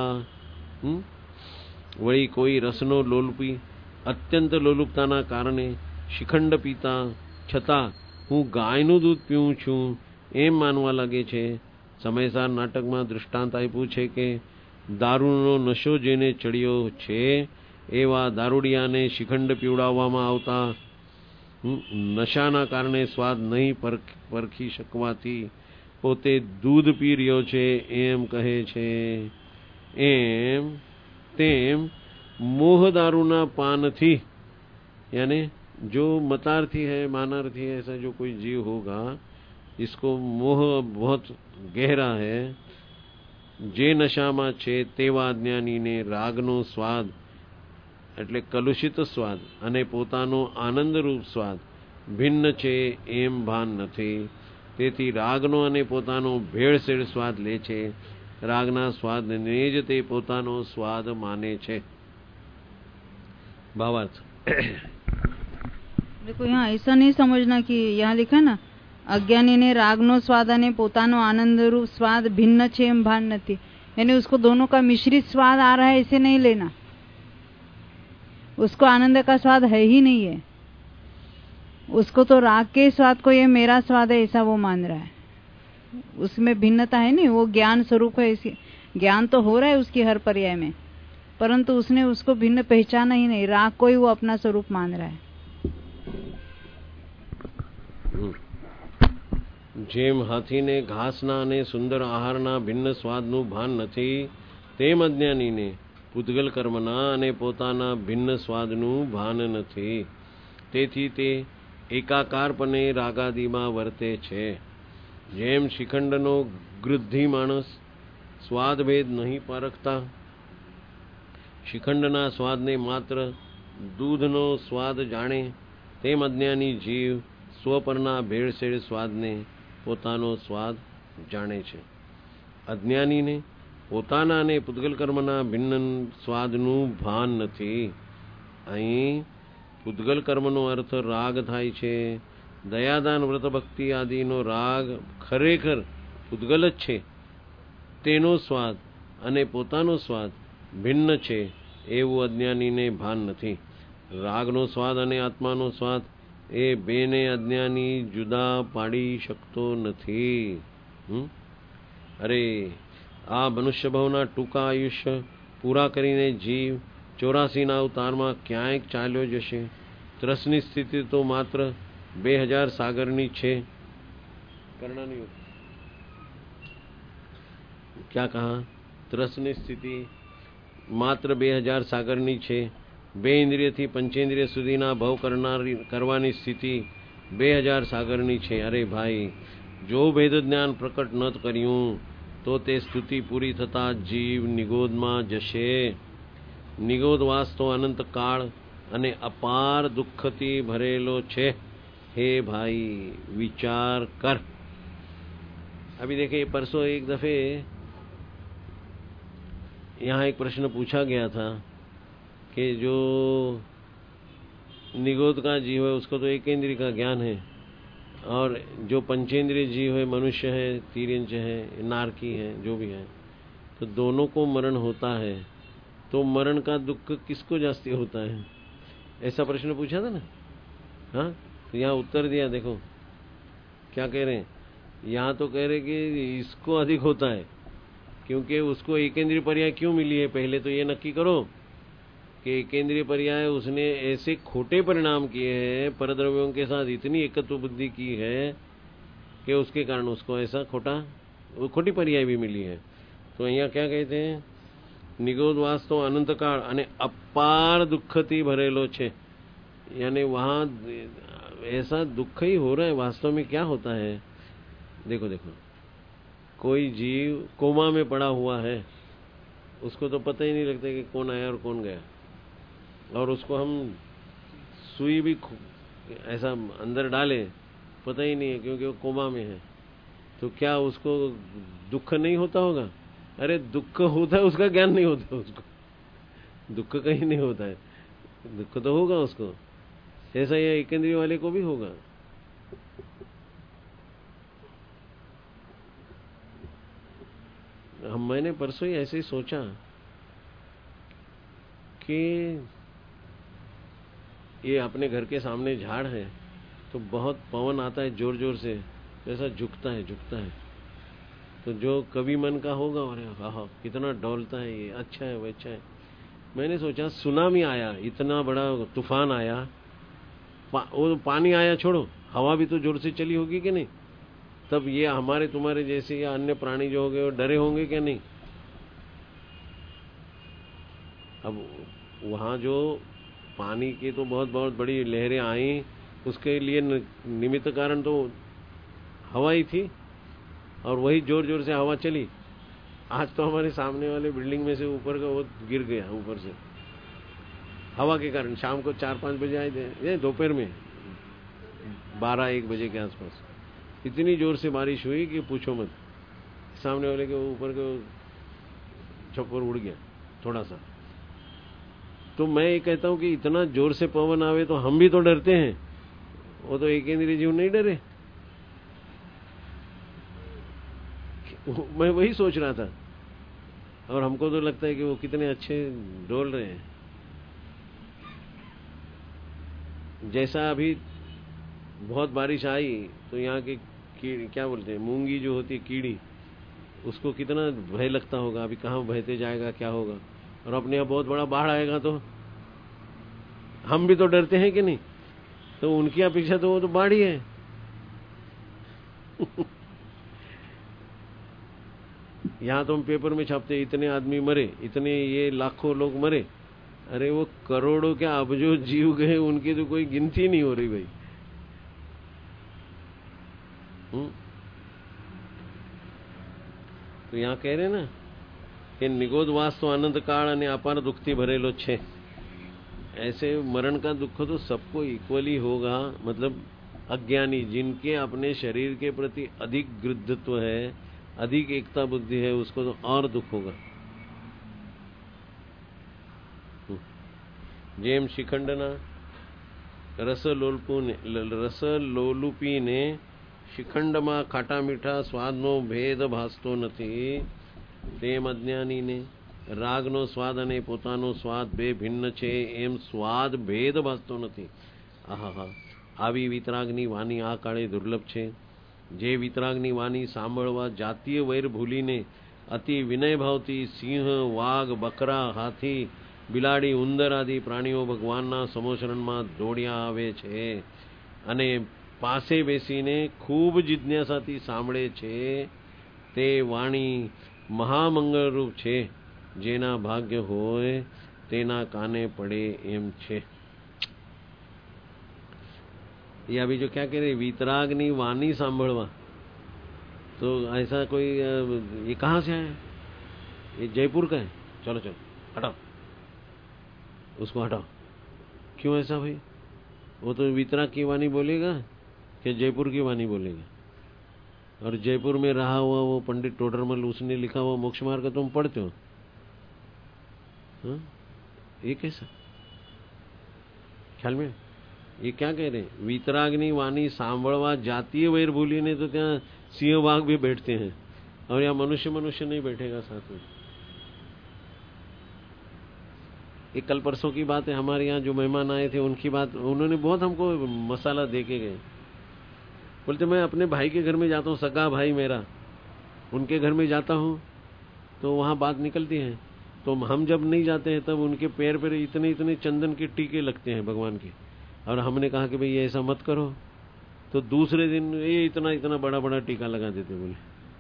वही कोई रसनो लोलपी अत्यंत लोलुपताना कारणे शिखंड पीता छता हूँ गायनु दूध पीऊँ छूँ एम मानवा लगे छे. समयसार नाटक में दृष्टांत आप्युं छे के दारूनो नशो जेने चढ़्यो छे एवा दारूडियाने शिखंड पीवडाववामां आवता नशाना कारणे स्वाद नहीं परखी शकवाथी पोते दूध पी रह्यो छे एम कहे छे. एम तेम मोह दारूना पानथी, यानी जो मतार्थी है मानार्थी है, ऐसा जो कोई जीव होगा इसको मोह बहुत गहरा है, जे नशामा छे तेवा अज्ञानीने रागनो स्वाद એટલે કલુષિત સ્વાદ અને પોતાનો આનંદરૂપ સ્વાદ ભિન્ન છે એમ ભાન નથી. તેથી રાગનો અને પોતાનો ભેળસેળ સ્વાદ લે છે. રાગના સ્વાદને જ તે પોતાનો સ્વાદ માને છે. भावार्थ देखो यहाँ ऐसा नहीं समझना कि यहाँ लिखा ना अज्ञानी ने रागनो स्वाद अने पोतानो आनंद रूप स्वाद भिन्न छे एम भान नथी, यानी उसको दोनों का मिश्रित स्वाद आ रहा है ऐसे नहीं लेना. उसको आनंद का स्वाद है ही नहीं है, उसको तो राग के स्वाद को ये मेरा स्वाद है ऐसा वो मान रहा है. उसमें भिन्नता है नहीं, वो ज्ञान स्वरूप है. ज्ञान तो हो रहा है उसकी हर पर्याय में, परंतु उसने उसको भिन्न पहचाना ही नहीं. राग को ही वो अपना स्वरूप मान रहा है. જેમ હાથીને ઘાસના અને સુંદર આહારના ભિન્ન સ્વાદનું ભાન નથી, તેમ અજ્ઞાનીને પૂતગલ કર્મના અને પોતાના ભિન્ન સ્વાદનું ભાન નથી. તેથી તે એકાકારપણે રાગાદિમાં વર્તે છે. જેમ શ્રીખંડનો ગૃદ્ધિ માણસ સ્વાદભેદ નહીં પારખતા, શ્રીખંડના સ્વાદને માત્ર દૂધનો સ્વાદ જાણે, તેમ અજ્ઞાની જીવ સ્વપરના ભેળસેળ સ્વાદને પોતાનો સ્વાદ જાણે છે. અજ્ઞાનીને પોતાના અને પૂતગલ કર્મના ભિન્ન સ્વાદનું ભાન નથી. અહીં પૂતગલ કર્મનો અર્થ રાગ થાય છે. દયાદાન વ્રત ભક્તિ આદિનો રાગ ખરેખર ઉદ્ગલ જ છે, તેનો સ્વાદ અને પોતાનો સ્વાદ ભિન્ન છે એવું અજ્ઞાનીને ભાન નથી. રાગનો સ્વાદ અને આત્માનો સ્વાદ એ બેને અજ્ઞાની જુદા પાડી શકતો નથી. અરે આ મનુષ્ય ભાવના ટૂંકા આયુષ્ય પૂરા કરીને જીવ 84ના અવતારમાં ક્યાંય ચાલ્યો જશે. ત્રસની સ્થિતિ તો માત્ર 2000 સાગરની છે. કર્ણની क्या कहा? ત્રસની સ્થિતિ માત્ર 2000 સાગરની છે. 2 ઇન્દ્રિયથી પંચેન્દ્રિય સુધીના ભવ કરવાની સ્થિતિ 2000 સાગરની છે. અરે ભાઈ, જો ભેદ જ્ઞાન પ્રકટ ન કર્યું તો તે સ્તુતિ પૂરી થતા જીવ નિગોદમાં જશે. નિગોદવાસ તો અનંત કાળ અને અપાર દુઃખથી ભરેલો છે. हे भाई विचार कर. अभी देखिए, परसों एक दफे यहाँ एक प्रश्न पूछा गया था कि जो निगोद का जीव है उसको तो एक इंद्रिय का ज्ञान है, और जो पंचेंद्रिय जीव है, मनुष्य है, तिर्यंच है, नारकी है, जो भी है, तो दोनों को मरण होता है. तो मरण का दुख किसको जास्ती होता है? ऐसा प्रश्न पूछा था ना. हाँ, तो यहाँ उत्तर दिया. देखो क्या कह रहे हैं. यहाँ तो कह रहे कि इसको अधिक होता है, क्योंकि उसको एकेंद्रीय पर्याय क्यों मिली है. पहले तो ये नक्की करो कि एकेंद्रीय पर्याय उसने ऐसे खोटे परिणाम किए हैं, परद्रव्यों के साथ इतनी एकत्व बुद्धि की है कि उसके कारण उसको ऐसा खोटी पर्याय भी मिली है. तो यहाँ क्या कहते हैं, निगोदवास तो अनंत काल અને અપાર દુઃખથી ભરેલો છે. यानी वहाँ ऐसा दुख ही हो रहा है. वास्तव में क्या होता है, देखो देखो, कोई जीव कोमा में पड़ा हुआ है, उसको तो पता ही नहीं लगता कि कौन आया और कौन गया, और उसको हम सुई भी ऐसा अंदर डाले पता ही नहीं है, क्योंकि वो कोमा में है. तो क्या उसको दुख नहीं होता होगा? अरे दुख होता है, उसका ज्ञान नहीं होता. उसको दुख कहीं नहीं होता है, दुख तो होगा उसको. ऐसा ये एकेंद्रिय वाले को भी होगा. मैंने परसों ही ऐसे ही सोचा कि ये अपने घर के सामने झाड़ है, तो बहुत पवन आता है जोर जोर से, ऐसा झुकता है. तो जो कभी मन का होगा, अरे हाँ कितना डोलता है ये, अच्छा है वो, अच्छा है. मैंने सोचा सुनामी आया, इतना बड़ा तूफान आया, वो पानी आया छोड़ो, हवा भी तो जोर से चली होगी कि नहीं. तब ये हमारे तुम्हारे जैसे या अन्य प्राणी जो हो गए वो डरे होंगे क्या? नहीं. अब वहाँ जो पानी की तो बहुत बहुत बड़ी लहरें आई, उसके लिए निमित्त कारण तो हवा ही थी, और वही जोर जोर से हवा चली. आज तो हमारे सामने वाले बिल्डिंग में से ऊपर का वो गिर गया ऊपर से हवा के कारण. शाम को 4-5 बजे आए थे, दोपहर में 12-1 बजे के आसपास इतनी जोर से बारिश हुई कि पूछो मत. सामने वाले के ऊपर के छप्पर उड़ गया थोड़ा सा. तो मैं ये कहता हूँ कि इतना जोर से पवन आवे तो हम भी तो डरते हैं, वो तो एकेंद्रिय जीव नहीं डरे. मैं वही सोच रहा था, और हमको तो लगता है कि वो कितने अच्छे डोल रहे हैं. जैसा अभी बहुत बारिश आई तो यहाँ की क्या बोलते हैं, मूंगी जो होती है, कीड़ी, उसको कितना भय लगता होगा. अभी कहाँ बहते जाएगा, क्या होगा. और अपने यहाँ बहुत बड़ा बाढ़ आएगा तो हम भी तो डरते हैं कि नहीं. तो उनकी अपेक्षा तो वो तो बाढ़ ही है. यहाँ तो हम पेपर में छापते इतने आदमी मरे, इतने ये लाखों लोग मरे. अरे वो करोड़ों क्या अबजों जीव गए, उनकी तो कोई गिनती नहीं हो रही भाई. तो यहाँ कह रहे ना कि निगोदवास तो अनंत काल અને અપાર દુઃખથી ભરેલો છે. ऐसे मरण का दुख तो सबको इक्वली होगा. मतलब अज्ञानी, जिनके अपने शरीर के प्रति अधिक गृद्धत्व है, अधिक एकता बुद्धि है, उसको तो और दुख होगा. જેમ શિખંડના રસલોલુપીને શિખંડમાં ખાટા મીઠા સ્વાદનો ભેદ ભાસતો નથી, તેમ અજ્ઞાનીને રાગનો સ્વાદ અને પોતાનો સ્વાદ બે ભિન્ન છે એમ સ્વાદ ભેદ ભાસતો નથી. આહા, આવી વિતરાગની વાણી આ કાળે દુર્લભ છે. જે વિતરાગની વાણી સાંભળવા જાતીય વૈર ભૂલીને અતિ વિનયભાવથી સિંહ, વાઘ, બકરા, હાથી, બિલાડી, ઉંદર આદિ પ્રાણીઓ ભગવાનના સમોશરણમાં દોડ્યા આવે છે અને પાસે બેસીને ખૂબ જિજ્ઞાસાથી સાંભળે છે, તે વાણી મહામંગળરૂપ છે. જેના ભાગ્ય હોય તેના કાને પડે એમ છે. ये अभी जो क्या कह रहे वीतरागनी वाणी सांभळवा, तो ऐसा कोई ये कहाँ से है? ये जयपुर का है. चलो चलो हटाओ, उसको हटाओ. क्यों ऐसा भाई? वो तो वीतराग की वाणी बोलेगा कि जयपुर की वाणी बोलेगा? और जयपुर में रहा हुआ वो पंडित टोडरमल, उसने लिखा हुआ मोक्ष मार्ग तुम पढ़ते हो? ये कैसा ख्याल में? ये क्या कह रहे हैं? वीतरागनी वाणी सांभळवा जातीय वैर भूलीने तो ત્યાં सिंह वाघ भी बैठते हैं और यहाँ मनुष्य नहीं बैठेगा साथ में. एक कल परसों की बात है, हमारे यहाँ जो मेहमान आए थे उनकी बात, उन्होंने बहुत हमको मसाला दे के गए. बोलते मैं अपने भाई के घर में जाता हूँ, सगा भाई मेरा, उनके घर में जाता हूँ तो वहाँ बात निकलती है. तो हम जब नहीं जाते हैं तब उनके पैर पर इतने इतने चंदन के टीके लगते हैं भगवान के. और हमने कहा कि भाई ऐसा मत करो, तो दूसरे दिन ये इतना इतना बड़ा बड़ा टीका लगा देते. बोले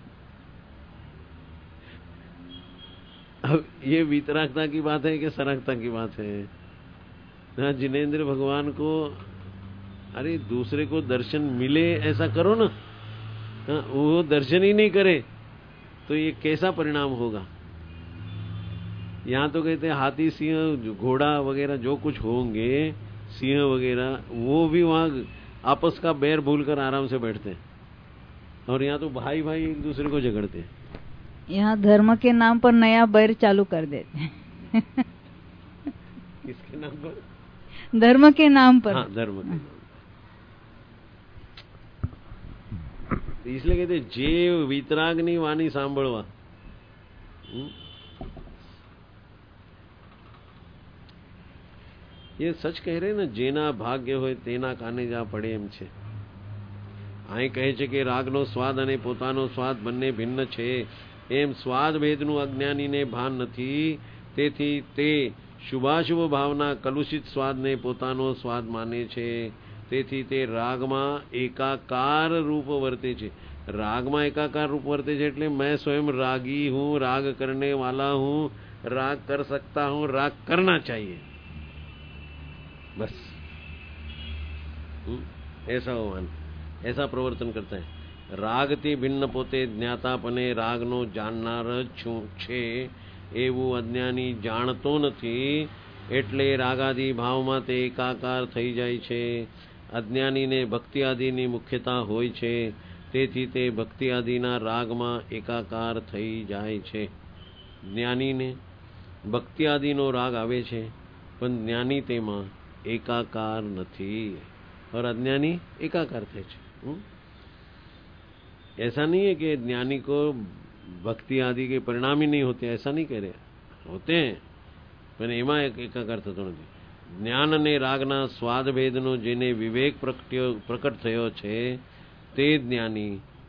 अब ये वितरागता की बात है कि सरागता की बात है? जिनेंद्र भगवान को, अरे दूसरे को दर्शन मिले ऐसा करो ना. वो दर्शन ही नहीं करे तो ये कैसा परिणाम होगा? यहाँ तो कहते हैं हाथी, सिंह, घोड़ा वगैरह जो कुछ होंगे, सिंह वगैरह, वो भी वहाँ आपस का बैर भूलकर आराम से बैठते हैं. और यहाँ तो भाई भाई एक दूसरे को झगड़ते हैं. यहाँ धर्म के नाम पर नया बैर चालू कर देते हैं. किसके नाम पर? धर्म के नाम पर. हाँ, धर्म के नाम. इसलिए कहते जे वितरागनी वाणी सांभळवा. ये सच कह रहे ना, जेना भाग्य હોય તેના કાને જા પડે એમ છે. અહીં કહે છે કે રાગનો સ્વાદ અને પોતાનો સ્વાદ બંને ભિન્ન છે એમ સ્વાદ ભેદનું અજ્ઞાનીને ભાન નથી. તેથી તે શુભાશુભ ભાવના કલુષિત સ્વાદને પોતાનો સ્વાદ માને છે. તેથી તે રાગમાં એકાકાર રૂપ વર્તે છે. રાગમાં એકાકાર રૂપ વર્તે છે એટલે मैं स्वयं रागी हूँ, राग करने वाला हूँ, राग कर सकता हूँ, राग करना चाहिए, बस ऐसा होवान, ऐसा प्रवर्तन करता है. રાગથી ભિન્ન પોતે જ્ઞાતાપને રાગનો જાણનાર છે એવું અજ્ઞાની જાણતો નથી, એટલે રાગાદી ભાવમાં તે એકાકાર થઈ જાય છે. અજ્ઞાનીને ભક્તિ આદિની મુખ્યતા હોય છે, તેથી તે ભક્તિ આદિના રાગમાં એકાકાર થઈ જાય છે. જ્ઞાનીને ભક્તિ આદિનો રાગ આવે છે, પણ જ્ઞાની તેમાં एकाकार नहीं और अज्ञानी एकाकार थे. ऐसा नहीं है कि ज्ञानी को भक्ति आदि के परिणाम ही नहीं होते, ऐसा नहीं कह रहे, होते हैं पर एमा एकाकार थतो નથી. જ્ઞાન અને રાગના સ્વાદ ભેદનો જેને વિવેક પ્રકટ થયો છે તે જ્ઞાની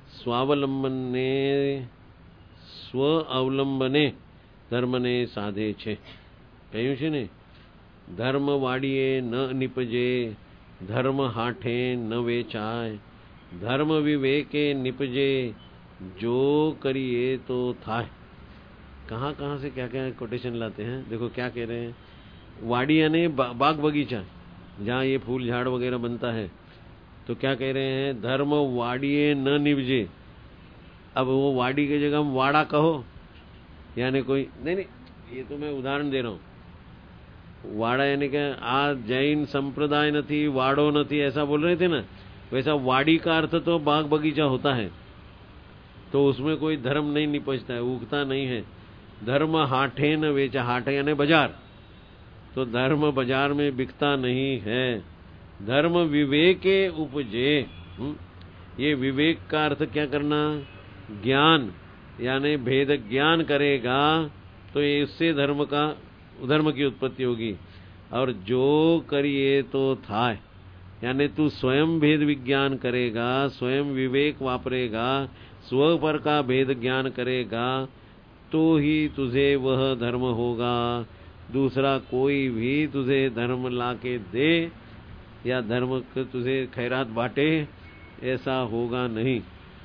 સ્વ અવલંબને ધર્મને સાધે છે. કહ્યું છે ને, धर्म वाड़िए न निपजे, धर्म हाठे न वेचाय, धर्म विवेके निपजे, जो करिए तो थाय. कहाँ कहाँ से क्या क्या कोटेशन लाते हैं. देखो क्या कह रहे हैं. वाड़ी यानी बाग बगीचा, जहाँ ये फूल झाड़ वगैरह बनता है, तो क्या कह रहे हैं, धर्म वाड़िए न निपजे. अब वो वाड़ी की जगह हम वाड़ा कहो, यानी कोई नहीं, ये तो मैं उदाहरण दे रहा हूँ. वाड़ा यानी कि आ जैन संप्रदाय नहीं, वाड़ो नहीं, ऐसा बोल रहे थे ना, वैसा वाड़ी का अर्थ तो बाग बगीचा होता है, तो उसमें कोई धर्म नहीं निपजता है, उगता नहीं है. धर्म हाठे न वेचा, हाठे यानी बाजार, तो धर्म बाजार में बिकता नहीं है. धर्म विवेके उपजे। ये विवेक का अर्थ क्या करना? ज्ञान, यानी भेद ज्ञान करेगा तो ये इससे धर्म की उत्पत्ति होगी। और जो करिए तो था, यानी तू स्वयं भेद विज्ञान करेगा, स्वयं विवेक वापरेगा, स्व पर का भेद ज्ञान करेगा तो ही तुझे वह धर्म होगा। दूसरा कोई भी तुझे धर्म लाके दे या धर्म तुझे खैरात बांटे, ऐसा होगा नहीं।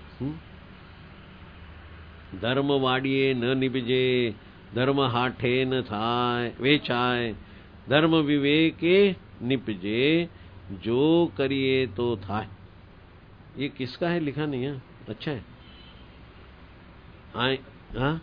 धर्म वाड़िए न निपजे, धर्म हाठे न थाय वेचाय, धर्म विवेके निपजे, जो करिए तो थाय। ये किसका है? लिखा नहीं है। अच्छा है। हाँ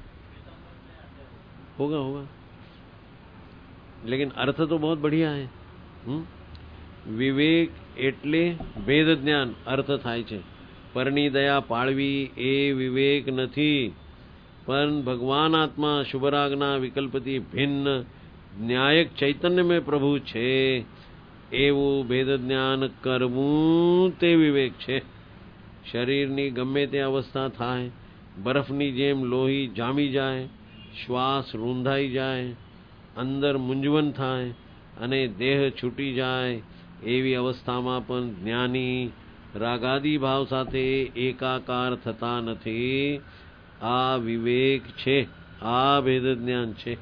होगा, लेकिन अर्थ तो बहुत बढ़िया है। विवेक એટલે વેદ જ્ઞાન અર્થ થાય છે। પરની દયા પાળવી એ વિવેક નથી, પણ ભગવાન આત્મા શુભરાગના વિકલ્પથી ભિન્ન ન્યાયક ચૈતન્ય में પ્રભુ છે એવું ભેદ જ્ઞાન કરવું તે વિવેક છે। શરીરની ગમે તે અવસ્થા થાય, બરફની જેમ લોહી જામી જાય, શ્વાસ રૂંધાઈ જાય, અંદર મૂંઝવણ થાય અને દેહ છૂટી જાય, એવી અવસ્થામાં પણ જ્ઞાની રાગાદી ભાવ સાથે એકાકાર થતા નથી। આ વિવેક છે, આ ભેદ જ્ઞાન છે।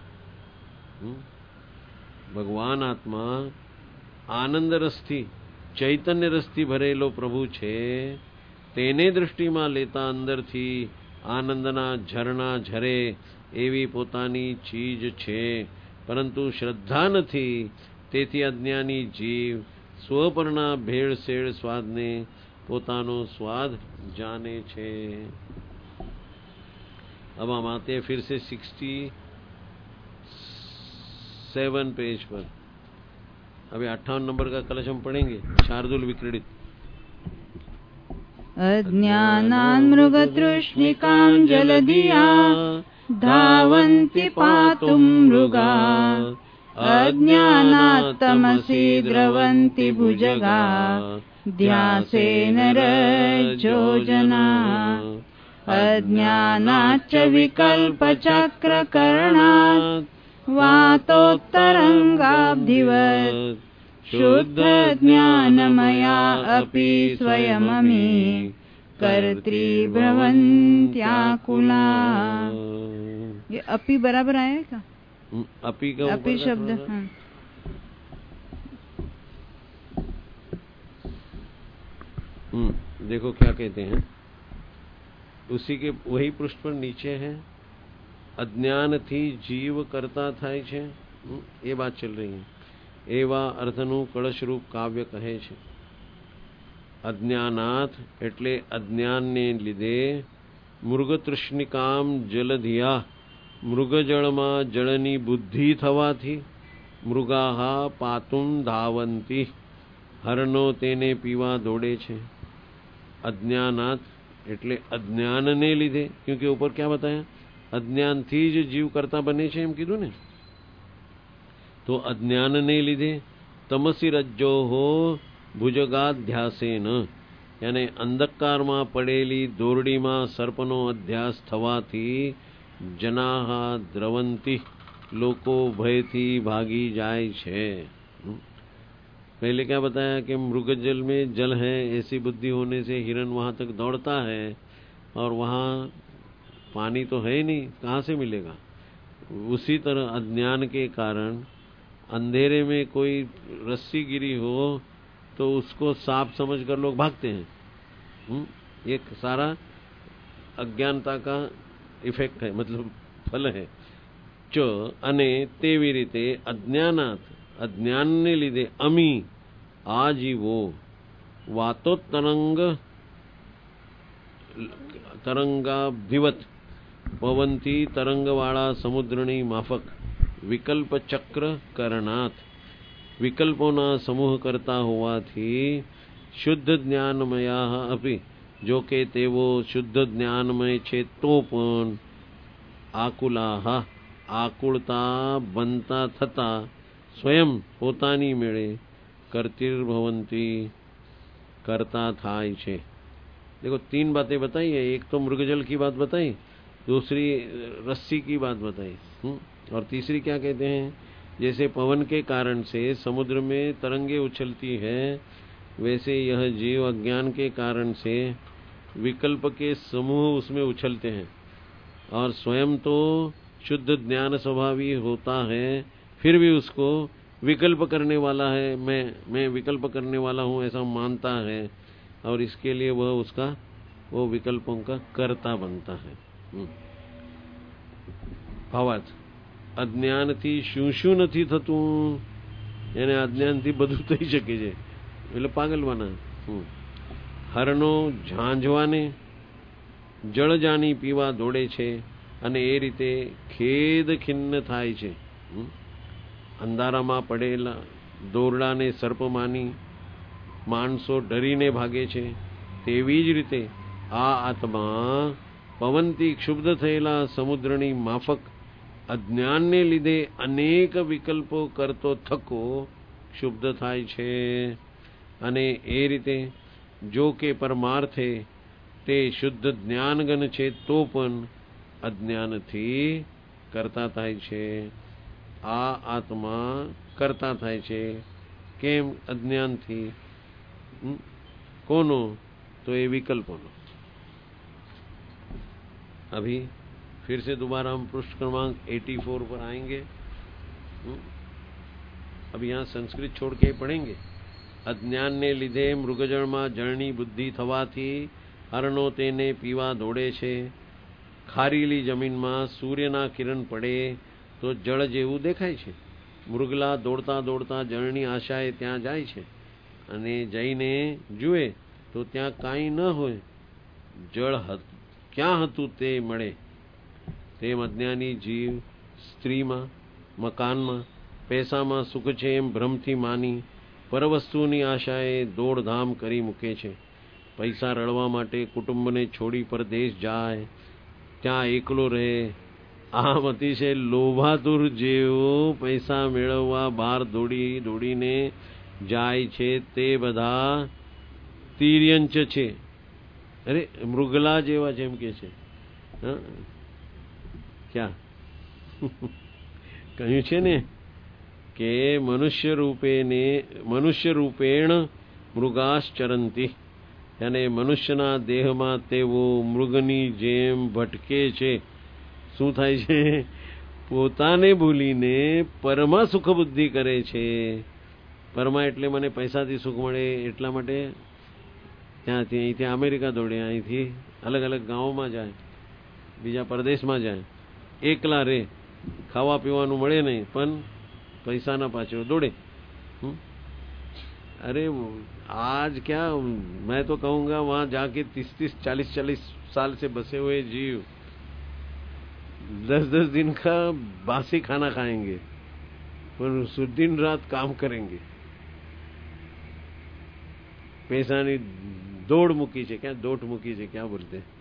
ભગવાન આત્મા આનંદ રસથી, ચૈતન્ય રસથી ભરેલો પ્રભુ છે। તેને દૃષ્ટિમાં લેતા અંદરથી આનંદના ઝરણા ઝરે એવી પોતાની ચીજ છે, પરંતુ શ્રદ્ધા નથી। તેથી અજ્ઞાની જીવ स्वपरना भेड़सेड़ स्वाद ने पोतानो स्वाद जाने छे। अब हम आते हैं फिर से 67 पेज पर। अभी 58 नंबर का कलश हम पढ़ेंगे। शार्दुल विक्रीडित। अज्ञानान् मृगतृष्णिकां जलधिया धावन्ति पातुं मृगा, अज्ञानात् तमसि द्रवन्ति भुजगा, ध्यासेन रज्जोजना। अज्ञानाच्च विकल्पचक्रकरणात् वातोत्तरङ्गाब्धिवत्, शुद्धज्ञानमया अपि स्वयममी कर्तृभ्रवन्त्याकुला। ये अपि बराबर आया क्या? अपी का अपी शब्द। देखो क्या कहते हैं, उसी के वही पृष्ठ पर नीचे है। अज्ञान थी जीव करता થાય છે, ये बात चल रही है। एवा अर्थનું કળશરૂપ કાવ્ય કહે છે। અજ્ઞાનાથ એટલે અજ્ઞાનને લીધે, મૃગતૃષ્ણિકામ જલધિયા મૃગજળમાં જળની બુદ્ધિ થવાથી, મૃગાહ પાતુમ ધાવંતી હરનો તેને પીવા દોડે છે। અજ્ઞાનાથ એટલે અજ્ઞાનને લીધે, क्योंकि ऊपर क्या बताया, અજ્ઞાનથી જ જીવ કરતા બને છે એમ કીધું ને। તો અજ્ઞાનને લીધે તમસી રજ્જો હો ભુજગાધ્યાસેન, यानी અંધકારમાં પડેલી દોરડીમાં સર્પનો અધ્યાસ થવાથી જનાહ દ્રવંતી લોકો ભયથી ભાगी જાય છે। पहले क्या बताया कि मृगजल में जल है, ऐसी बुद्धि होने से हिरण वहां तक दौड़ता है, और वहां पानी तो है ही नहीं, कहाँ से मिलेगा। उसी तरह अज्ञान के कारण अंधेरे में कोई रस्सी गिरी हो तो उसको सांप समझकर लोग भागते हैं। ये सारा अज्ञानता का इफेक्ट है, मतलब फल है। चो अने तेवी रीते अज्ञानात अज्ञानने लीधे अमी आ जीवो वातो तरंगाभिवत पवंती तरंगवाड़ा समुद्रनी माफक विकल्प चक्र करणात विकल्पोना समूह करता होवाथी शुद्ध ज्ञानमया अपि जो के तेवो शुद्ध ज्ञानमय छे तो पण आकुलाह आकुलता बनता थता स्वयं पोतानी मेळे कर्तिर्भवन्ति, करता थाय छे। देखो 3 बातें बताई है, एक तो मृगजल की बात बताई, दूसरी रस्सी की बात बताई, और तीसरी क्या कहते हैं, जैसे पवन के कारण से समुद्र में तरंगे उछलती है, वैसे यह जीव अज्ञान के कारण से विकल्प के समूह उसमें उछलते हैं, और स्वयं तो शुद्ध ज्ञान स्वभावी होता है, फिर भी उसको विकल्प करने वाला है, मैं विकल्प करने वाला हूँ ऐसा मानता है, और इसके लिए वह उसका वो विकल्पों का कर्ता बनता है। भावार्थ, અજ્ઞાનથી શું નથી થતું, એને અજ્ઞાનથી બધું થઈ શકે છે, એટલે પાગલવાના। હરણો ઝાંઝવાને જળ જાની પીવા દોડે છે, અને એ રીતે ખેદ ખિન્ન થાય છે। અંધારામાં પડેલા દોરડાને સર્પ માની માણસો ડરીને ભાગે છે, તેવી જ રીતે આ આત્મા પવનથી ક્ષુબ્ધ થયેલા સમુદ્રની માફક અજ્ઞાનને લીધે અનેક વિકલ્પો કરતો થકો ક્ષુબ્ધ થાય છે, અને એ રીતે જો કે પરમાર્થે તે શુદ્ધ જ્ઞાનગન છે તો પણ અજ્ઞાનથી કરતા થાય છે। આ આત્મા કરતા થાય છે, કેમ? અજ્ઞાનથી। કોનો? तो ये विकल्पों। अभी फिर से दोबारा हम पृष्ठ क्रमांक 84 पर आएंगे। अब यहाँ संस्कृत छोड़ के पढ़ेंगे। अज्ञान ने લીધે મૃગજળમાં જળની બુદ્ધિ થવાથી હરણો તેને પીવા દોડે છે। ખારીલી જમીનમાં સૂર્યના કિરણ પડે તો જળ જેવું દેખાય છે। મૃગલા દોડતા દોડતા જળની આશાએ ત્યાં જાય છે, અને જઈને જુએ તો ત્યાં કાંઈ ન હોય, જળ ક્યાં હતું તે મળે। તેમ અજ્ઞાની જીવ સ્ત્રીમાં, મકાનમાં, પૈસામાં સુખ છે એમ ભ્રમથી માની પરવસ્તુની આશાએ દોડધામ કરી મૂકે છે। પૈસા રળવા માટે કુટુંબને છોડી પરદેશ જાય, ત્યાં એકલો રહે। આમ અતિશય લોભાતુર જેવો પૈસા મેળવવા બહાર દોડીને જાય છે, તે બધા તિર્યંચ છે। અરે મૃગલા જેવા છે એમ કે છે। ક્યાં કહ્યું છે ને કે મનુષ્ય રૂપેણ મૃગાશ્ચરંતી, અને મનુષ્યના દેહમાં તેઓ મૃગની જેમ ભટકે છે। શું થાય છે? પોતાને ભૂલીને પરમાં સુખ બુદ્ધિ કરે છે। પરમાં એટલે મને પૈસાથી સુખ મળે એટલા માટે ત્યાંથી અહીંથી અમેરિકા દોડે, અહીંથી અલગ અલગ ગામોમાં જાય, બીજા પરદેશમાં જાય, એકલા રે, ખાવા પીવાનું મળે નહીં, પણ પૈસાના પાછળ દોડે। अरे आज क्या, मैं तो कहूँगा वहाँ जाके 30-30, 40-40 साल से बसे हुए जीव 10-10 दिन का बासी खाना खाएंगे, पर दिन रात काम करेंगे। पैसानी दौड़ મૂકી છે, क्या દોટ મૂકી છે, क्या बोलते हैं।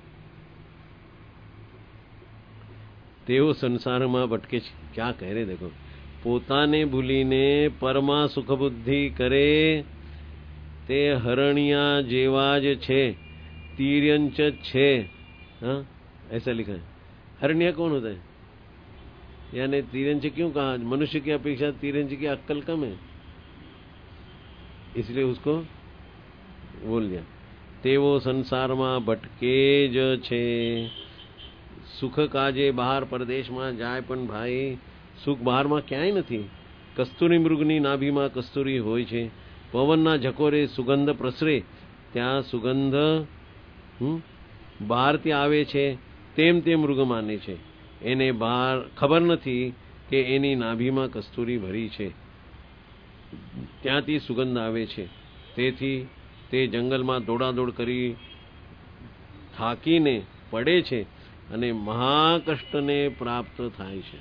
તેઓ સંસારમાં ભટકે છે। क्या कह रहे देखो, પોતાને ભૂલીને પરમાં સુખ બુદ્ધિ કરે તે હરણિયા જેવા જ છે, તિર્યંચ છે। हाँ ऐसा लिखा है। हरणिया कौन होता है? यानी तिरंज क्यों कहा? मनुष्य की अपेक्षा तिरंज की अक्कल कम है, इसलिए उसको बोल दिया। તેવો સંસારમાં ભટકે જ છે। સુખ કાજે બહાર પરદેશમાં જાય, પણ ભાઈ સુખ બહારમાં ક્યાંય નથી। કસ્તુરી મૃગની નાભીમાં કસ્તુરી હોય છે। પવનના ઝકોરે સુગંધ પ્રસરે, ત્યાં સુગંધ બહારથી આવે છે, તેમ તે મૃગ માને છે। એને બહાર ખબર નથી કે એની નાભીમાં કસ્તુરી ભરી છે, ત્યાંથી સુગંધ આવે છે। તેથી તે જંગલમાં દોડાદોડ કરી થાકીને પડે છે અને મહાકષ્ટને પ્રાપ્ત થાય છે।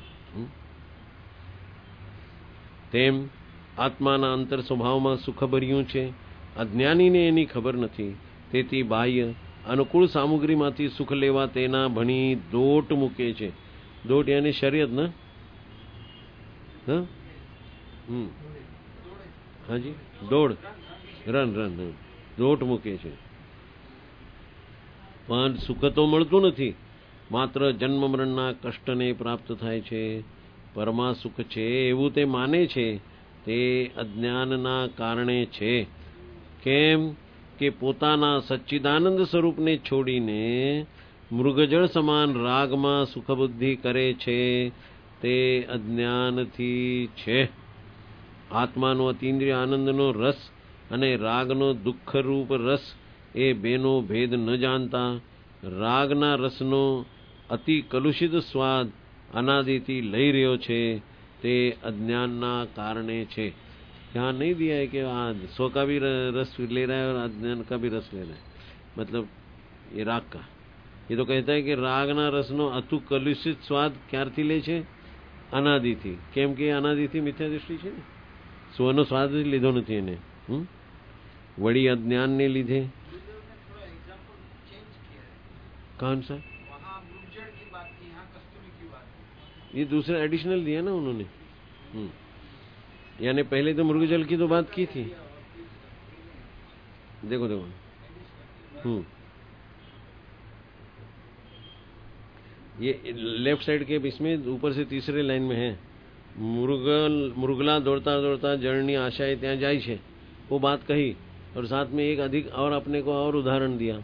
તેમ આત્માના અંતર સ્વભાવમાં સુખભર્યું છે। અજ્ઞાનીને એની ખબર નથી, તેથી બાહ્ય અનુકૂળ સામગ્રીમાંથી સુખ લેવા તેના ભણી દોટ મૂકે છે। દોટ यानी शर्यत ना, હાજી દોડ રન રન દોટ મૂકે છે. પણ સુખ તો મળતું નથી, માત્ર જન્મ મરણના કષ્ટને પ્રાપ્ત થાય છે. પરમા સુખ છે એવું તે માને છે તે અજ્ઞાનના કારણે છે. કેમ કે પોતાના સચ્ચિદાનંદ સ્વરૂપને છોડીને મૃગજળ સમાન રાગમાં સુખબુદ્ધિ કરે છે તે અજ્ઞાનથી છે. આત્માનો અતીન્દ્રિય આનંદનો રસ અને રાગનો દુઃખરૂપ રસ એ બેનો ભેદ ન જાણતા રાગના રસનો અતિ કલુષિત સ્વાદ અનાદિથી લઈ રહ્યો છે તે અજ્ઞાનના કારણે છે. यहाँ नहीं दिया है कि सौ का भी रस ले रहा है और अज्ञान का भी रस ले रहा है, मतलब ये राग का. ये तो कहता है कि रागना रसनो अतु कलुषित स्वाद क्यारથી લે છે? અનાદિથી. કેમ કે અનાદિથી મિથ્યા દૃષ્ટિ છે ને, સ્વનો સ્વાદ જ લીધો નથી એને, વળી અજ્ઞાનને લીધે. कौन सा? ये दूसरा एडिशनल दिया ना उन्होंने. यानी पहले तो मृगजल की तो बात की थी. देखो देखो ये लेफ्ट साइड के इसमें ऊपर से तीसरे लाइन में है, मृगला दौड़ता दौड़ता जर्नी आशाएं ત્યાં જાય છે, वो बात कही और साथ में एक अधिक और अपने को और उदाहरण दिया.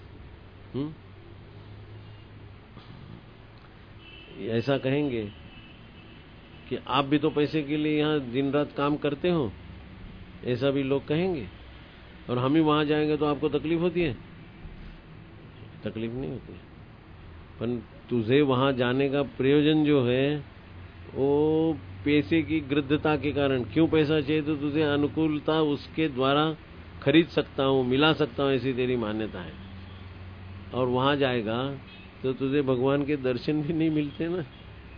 ऐसा कहेंगे कि आप भी तो पैसे के लिए यहाँ दिन रात काम करते हो, ऐसा भी लोग कहेंगे. और हम ही वहां जाएंगे तो आपको तकलीफ होती है? तकलीफ नहीं होती है. पर तुझे वहां जाने का प्रयोजन जो है वो पैसे की गृद्धता के कारण. क्यों पैसा चाहिए? तो तुझे अनुकूलता उसके द्वारा खरीद सकता हूँ, मिला सकता हूँ, ऐसी तेरी मान्यता है. और वहां जाएगा तो तुझे भगवान के दर्शन भी नहीं मिलते ना.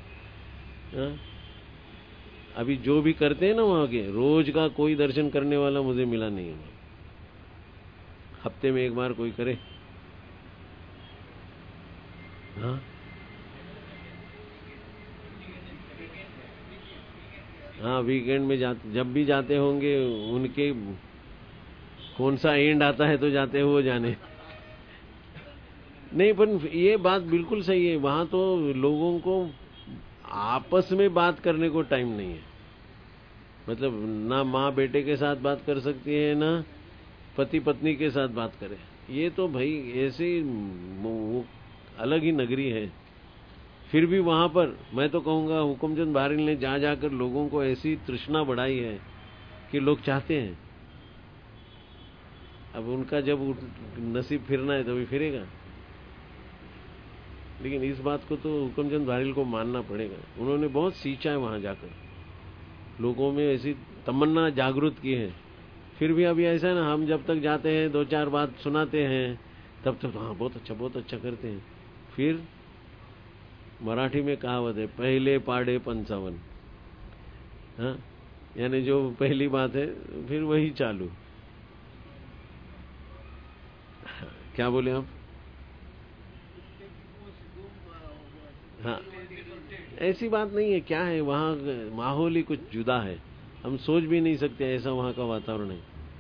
अभी जो भी करते हैं ना वहां के, रोज का कोई दर्शन करने वाला मुझे मिला नहीं है. हफ्ते में एक बार कोई करे. हाँ वीकेंड में जाते, जब भी जाते होंगे उनके कौन सा एंड आता है तो जाते हो जाने. नहीं, पर ये बात बिल्कुल सही है. वहां तो लोगों को आपस में बात करने को टाइम नहीं है. मतलब ना माँ बेटे के साथ बात कर सकती है, ना पति पत्नी के साथ बात करे. ये तो भाई ऐसे अलग ही नगरी है. फिर भी वहां पर मैं तो कहूंगा हुकुमचंद बहरीन ने जा जाकर लोगों को ऐसी तृष्णा बढ़ाई है कि लोग चाहते हैं. अब उनका जब नसीब फिरना है तो भी फिरेगा. लेकिन इस बात को तो हुकुमचंद बहरीन को मानना पड़ेगा. उन्होंने बहुत सींचा है वहां जाकर, लोगों में ऐसी तमन्ना जागृत की है. फिर भी अभी ऐसा है ना, हम जब तक जाते हैं दो चार बात सुनाते हैं तब तक हाँ बहुत अच्छा करते हैं. फिर मराठी में कहावत है, पहले पाड़े 55. हाँ, यानी जो पहली बात है फिर वही चालू. क्या बोले आप? हाँ, ऐसी बात नहीं है. क्या है वहाँ माहौल ही कुछ जुदा है. हम सोच भी नहीं सकते ऐसा वहाँ का वातावरण है.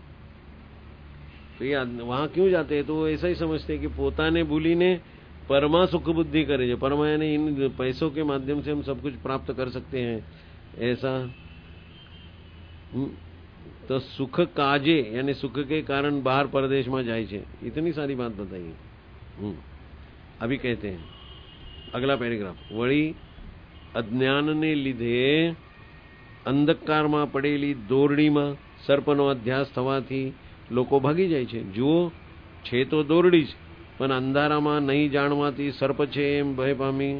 तो ये वहाँ क्यों जाते हैं? तो वो ऐसा ही समझते हैं कि पोताने भूलीने परमा सुख बुद्धि करे जो. परमा यानी इन पैसों के माध्यम से हम सब कुछ प्राप्त कर सकते हैं ऐसा. तो सुख काजे यानी सुख के कारण बाहर परदेश में जाए छे. इतनी सारी बात बताइए. अभी कहते हैं अगला पैराग्राफ. वળી અજ્ઞાનને લીધે અંધકારમાં પડેલી દોરડીમાં સર્પનો અધ્યાસ થવાથી લોકો ભાગી જાય છે. જુઓ, છે તો દોરડી જ, પણ અંધારામાં નહીં જાણવાથી સર્પ છે એમ ભય પામી.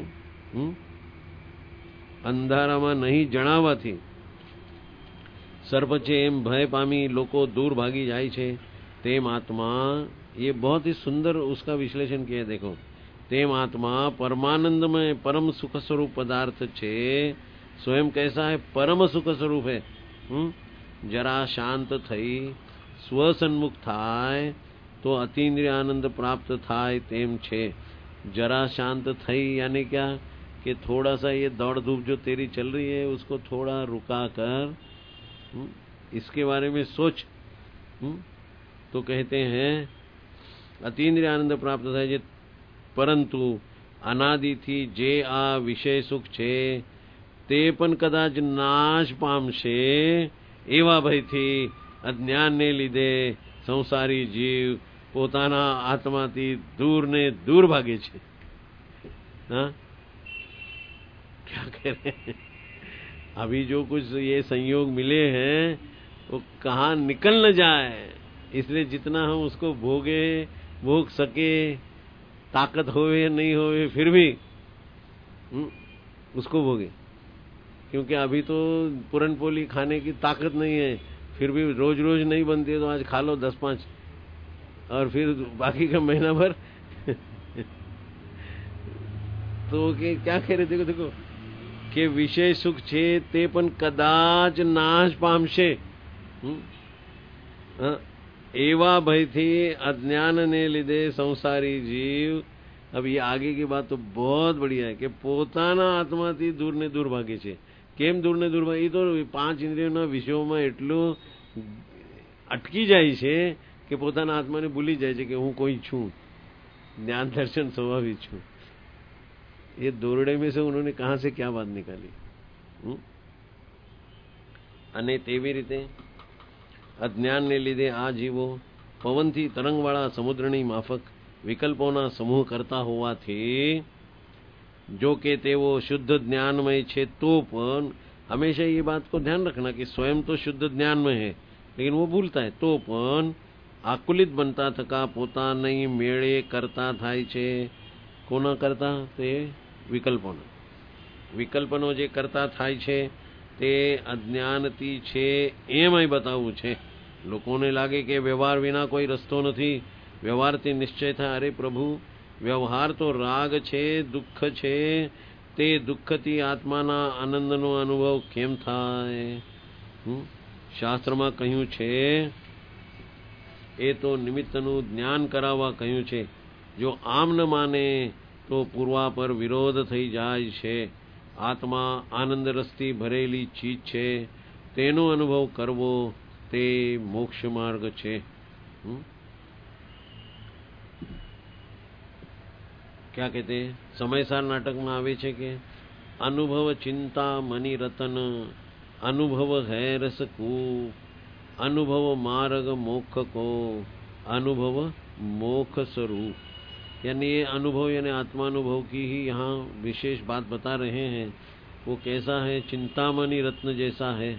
અંધારામાં નહીં જણાવવાથી સર્પ છે એમ ભય પામી લોકો दूर भागी જાય છે. તેમ આત્મા, ये बहुत ही सुंदर उसका विश्लेषण किया. देखो, तेम आत्मा परमानंदमय परम सुख स्वरूप पदार्थ छे. स्वयं कैसा है? परम सुख स्वरूप है. जरा शांत थई स्वसन्मुख थाय तो अतीन्द्रिय आनंद प्राप्त थाय तेम छे. जरा शांत थई यानी क्या कि थोड़ा सा ये दौड़ धूप जो तेरी चल रही है उसको थोड़ा रुका कर इसके बारे में सोच। तो कहते हैं अतीन्द्रिय आनंद प्राप्त થાય છે, પરંતુ અનાદિથી જે આ વિષય સુખ છે તે પણ કદાચ નાશ પામશે એવા ભયથી અજ્ઞાનને લીધે સંસારી જીવ પોતાના આત્માથી दूर ने दूर भागे છે। हाँ, क्या कह रहे हैं? अभी जो कुछ ये संयोग मिले हैं वो कहाँ निकल न जाए, इसलिए जितना हम उसको भोग सके, ताकत होवे नहीं होवे फिर भी उसको भोगे। क्योंकि अभी तो पूरन पोली खाने की ताकत नहीं है, फिर भी रोज रोज नहीं बनती है तो आज खा लो 10-5 और फिर बाकी का महीना भर तो क्या कह रहे? देखो કે વિષય સુખ છે તે પણ કદાચ નાશ પામશે એવા ભયથી અજ્ઞાનને લીધે સંસારી જીવ। अब ये आगे की बात तो बहुत बढ़िया है कि પોતાના આત્માથી दूर ने दूर भागे છે। કેમ दूर ने दूर भागे? તો 5 ઇન્દ્રિયોના વિષયોમાં એટલું અટકી જાય છે કે પોતાના આત્માને ભૂલી જાય છે કે હું કોઈ છું, જ્ઞાન દર્શન સ્વભાવિક છું। ये દોરડે में से उन्होंने कहां से क्या बात निकाली? અને તેવી રીતે અજ્ઞાનને લીધે આ જીવો પવનથી તરંગવાળા સમુદ્રની માફક વિકલ્પોના સમૂહ કરતા હોવાથી जो कि તેઓ શુદ્ધ જ્ઞાનમય છે तो પણ हमेशा ये बात को ध्यान रखना कि स्वयं तो शुद्ध ज्ञानमय है लेकिन वो भूलता है, तो પણ આકુલિત બનતા થકા પોતાની મેળે કરતા થાય છે। કોના કરતા? તે વિકલ્પનો જે કરતા થાય છે તે અજ્ઞાનથી છે એમ અહીં બતાવવું છે। લોકોને લાગે કે વ્યવહાર વિના કોઈ રસ્તો નથી, વ્યવહારથી નિશ્ચય થાય અરે પ્રભુ વ્યવહાર તો રાગ છે, દુઃખ છે, તે દુઃખથી આત્માના આનંદનો અનુભવ કેમ થાય? શાસ્ત્રમાં કહ્યું છે એ તો નિમિત્તનું જ્ઞાન કરાવવા કહ્યું છે। જો આમ ન માને તો પૂર્વાપર વિરોધ થઈ જાય છે। આત્મા આનંદ રસથી ભરેલી ચીજ છે, તેનો અનુભવ કરવો તે મોક્ષ માર્ગ છે। क्या कहते हैं? समयसार नाटक में आवे छे कि अनुभव चिंता मणि रतन, अनुभव है रस कूप, अनुभव मार्ग मोक्ष को, अनुभव मोक्ष स्वरूप। यानी ये अनुभव यानी आत्मानुभव की ही यहाँ विशेष बात बता रहे हैं। वो कैसा है? चिंतामणि रत्न जैसा है।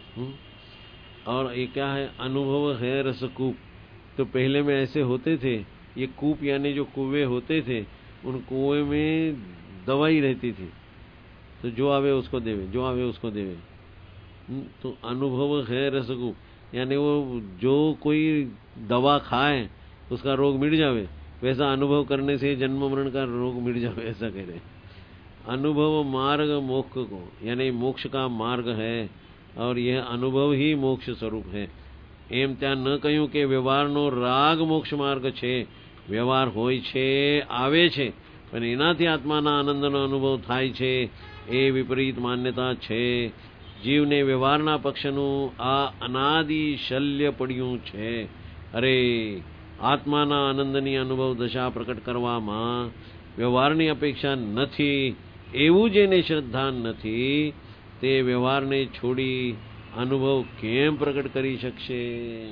और ये क्या है? अनुभव है रसकूप। तो पहले में ऐसे होते थे, ये कूप यानी जो कुएं होते थे, उन कुएं में दवाई रहती थी, तो जो आवे उसको देवे, जो आवे उसको देवे। तो अनुभव है रसकूप यानी वो जो कोई दवा खाए उसका रोग मिट जावे, वैसा अनुभव करने से जन्म मरण का रोग मिट जावे, ऐसा कह रहे। अनुभव मार्ग मोक्ष को यानी मोक्ष का मार्ग है और यह अनुभव ही मोक्ष स्वरूप है। एम त्या न कहूं कि व्यवहारनो राग मोक्ष मार्ग छे। व्यवहार होय छे, आवे छे, पण एनाथी आत्माना आनंदनो अनुभव थाय छे ए विपरीत मान्यता छे। जीवने व्यवहाરના પક્ષનું આ અનાદિ શલ્ય પડ્યું છે। અરે આત્માના આનંદની અનુભવ દશા પ્રકટ કરવામાં વ્યવહારની અપેક્ષા નથી એવું જેને શ્રદ્ધા નથી તે વ્યવહારને છોડી અનુભવ કેમ પ્રકટ કરી શકશે?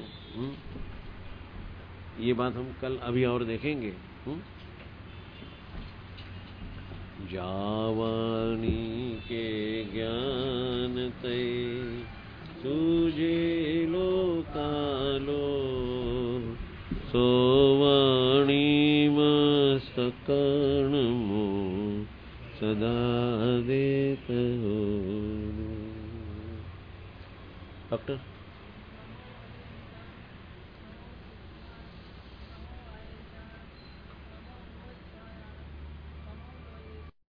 ये बात हम कल अभी और देखेंगे। जावानी के ज्ञान ते सूझे लो कालो, सोवाणी मस्तकर्ण मो सदा देत हो। डॉक्टर